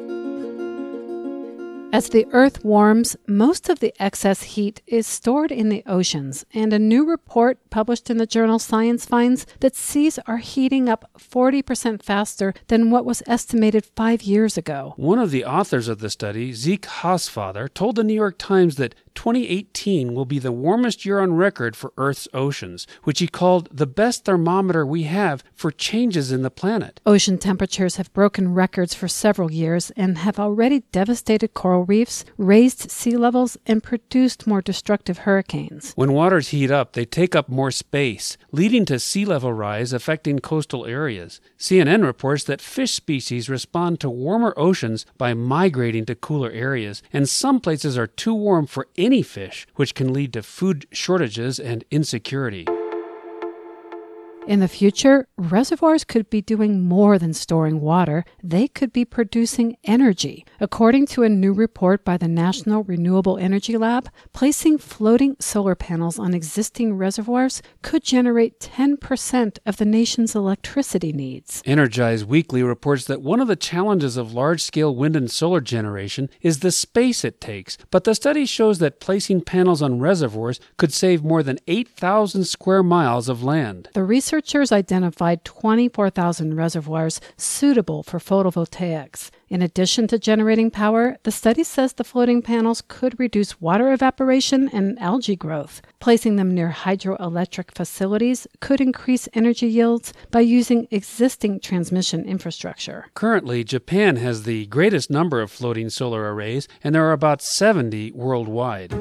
As the Earth warms, most of the excess heat is stored in the oceans, and a new report published in the journal Science finds that seas are heating up 40% faster than what was estimated 5 years ago. One of the authors of the study, Zeke Hausfather, told the New York Times that 2018 will be the warmest year on record for Earth's oceans, which he called the best thermometer we have for changes in the planet. Ocean temperatures have broken records for several years and have already devastated coral reefs, raised sea levels, and produced more destructive hurricanes. When waters heat up, they take up more space, leading to sea level rise affecting coastal areas. CNN reports that fish species respond to warmer oceans by migrating to cooler areas, and some places are too warm for any fish, which can lead to food shortages and insecurity. In the future, reservoirs could be doing more than storing water. They could be producing energy. According to a new report by the National Renewable Energy Lab, placing floating solar panels on existing reservoirs could generate 10% of the nation's electricity needs. Energize Weekly reports that one of the challenges of large-scale wind and solar generation is the space it takes, but the study shows that placing panels on reservoirs could save more than 8,000 square miles of land. The researchers identified 24,000 reservoirs suitable for photovoltaics. In addition to generating power, the study says the floating panels could reduce water evaporation and algae growth. Placing them near hydroelectric facilities could increase energy yields by using existing transmission infrastructure. Currently, Japan has the greatest number of floating solar arrays, and there are about 70 worldwide.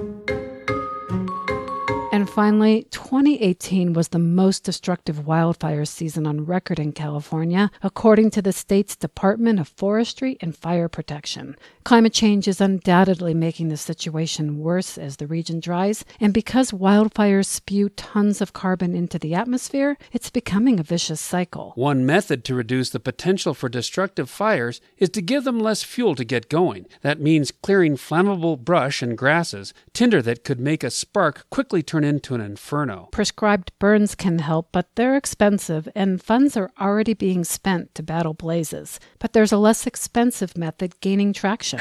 And finally, 2018 was the most destructive wildfire season on record in California, according to the state's Department of Forestry and Fire Protection. Climate change is undoubtedly making the situation worse as the region dries, and because wildfires spew tons of carbon into the atmosphere, it's becoming a vicious cycle. One method to reduce the potential for destructive fires is to give them less fuel to get going. That means clearing flammable brush and grasses, tinder that could make a spark quickly turn into an inferno. Prescribed burns can help, but they're expensive, and funds are already being spent to battle blazes. But there's a less expensive method gaining traction.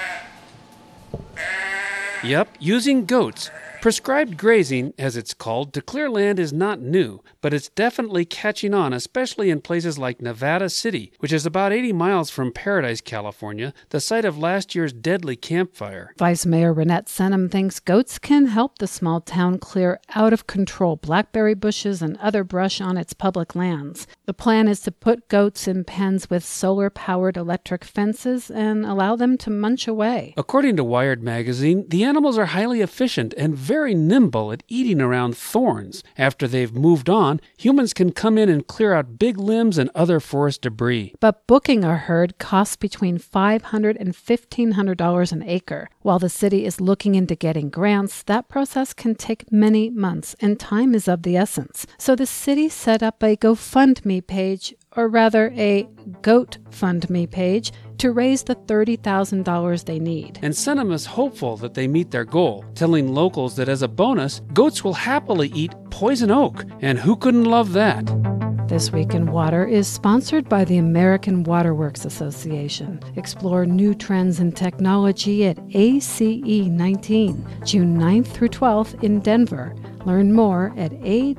Yep, using goats. Prescribed grazing, as it's called, to clear land is not new, but it's definitely catching on, especially in places like Nevada City, which is about 80 miles from Paradise, California, the site of last year's deadly campfire. Vice Mayor Renette Senum thinks goats can help the small town clear out-of-control blackberry bushes and other brush on its public lands. The plan is to put goats in pens with solar-powered electric fences and allow them to munch away. According to Wired magazine, the animals are highly efficient and very nimble at eating around thorns. After they've moved on, humans can come in and clear out big limbs and other forest debris. But booking a herd costs between $500 and $1,500 an acre. While the city is looking into getting grants, that process can take many months, and time is of the essence. So the city set up a GoFundMe page, or rather a GoatFundMe page, to raise the $30,000 they need. And Senum is hopeful that they meet their goal, telling locals that as a bonus, goats will happily eat poison oak. And who couldn't love that? This Week in Water is sponsored by the American Waterworks Association. Explore new trends in technology at ACE 19, June 9th through 12th in Denver. Learn more at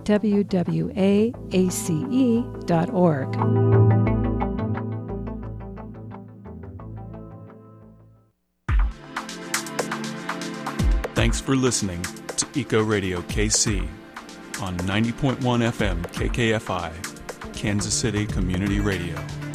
awwace.org. Thanks for listening to Eco Radio KC on 90.1 FM KKFI, Kansas City Community Radio.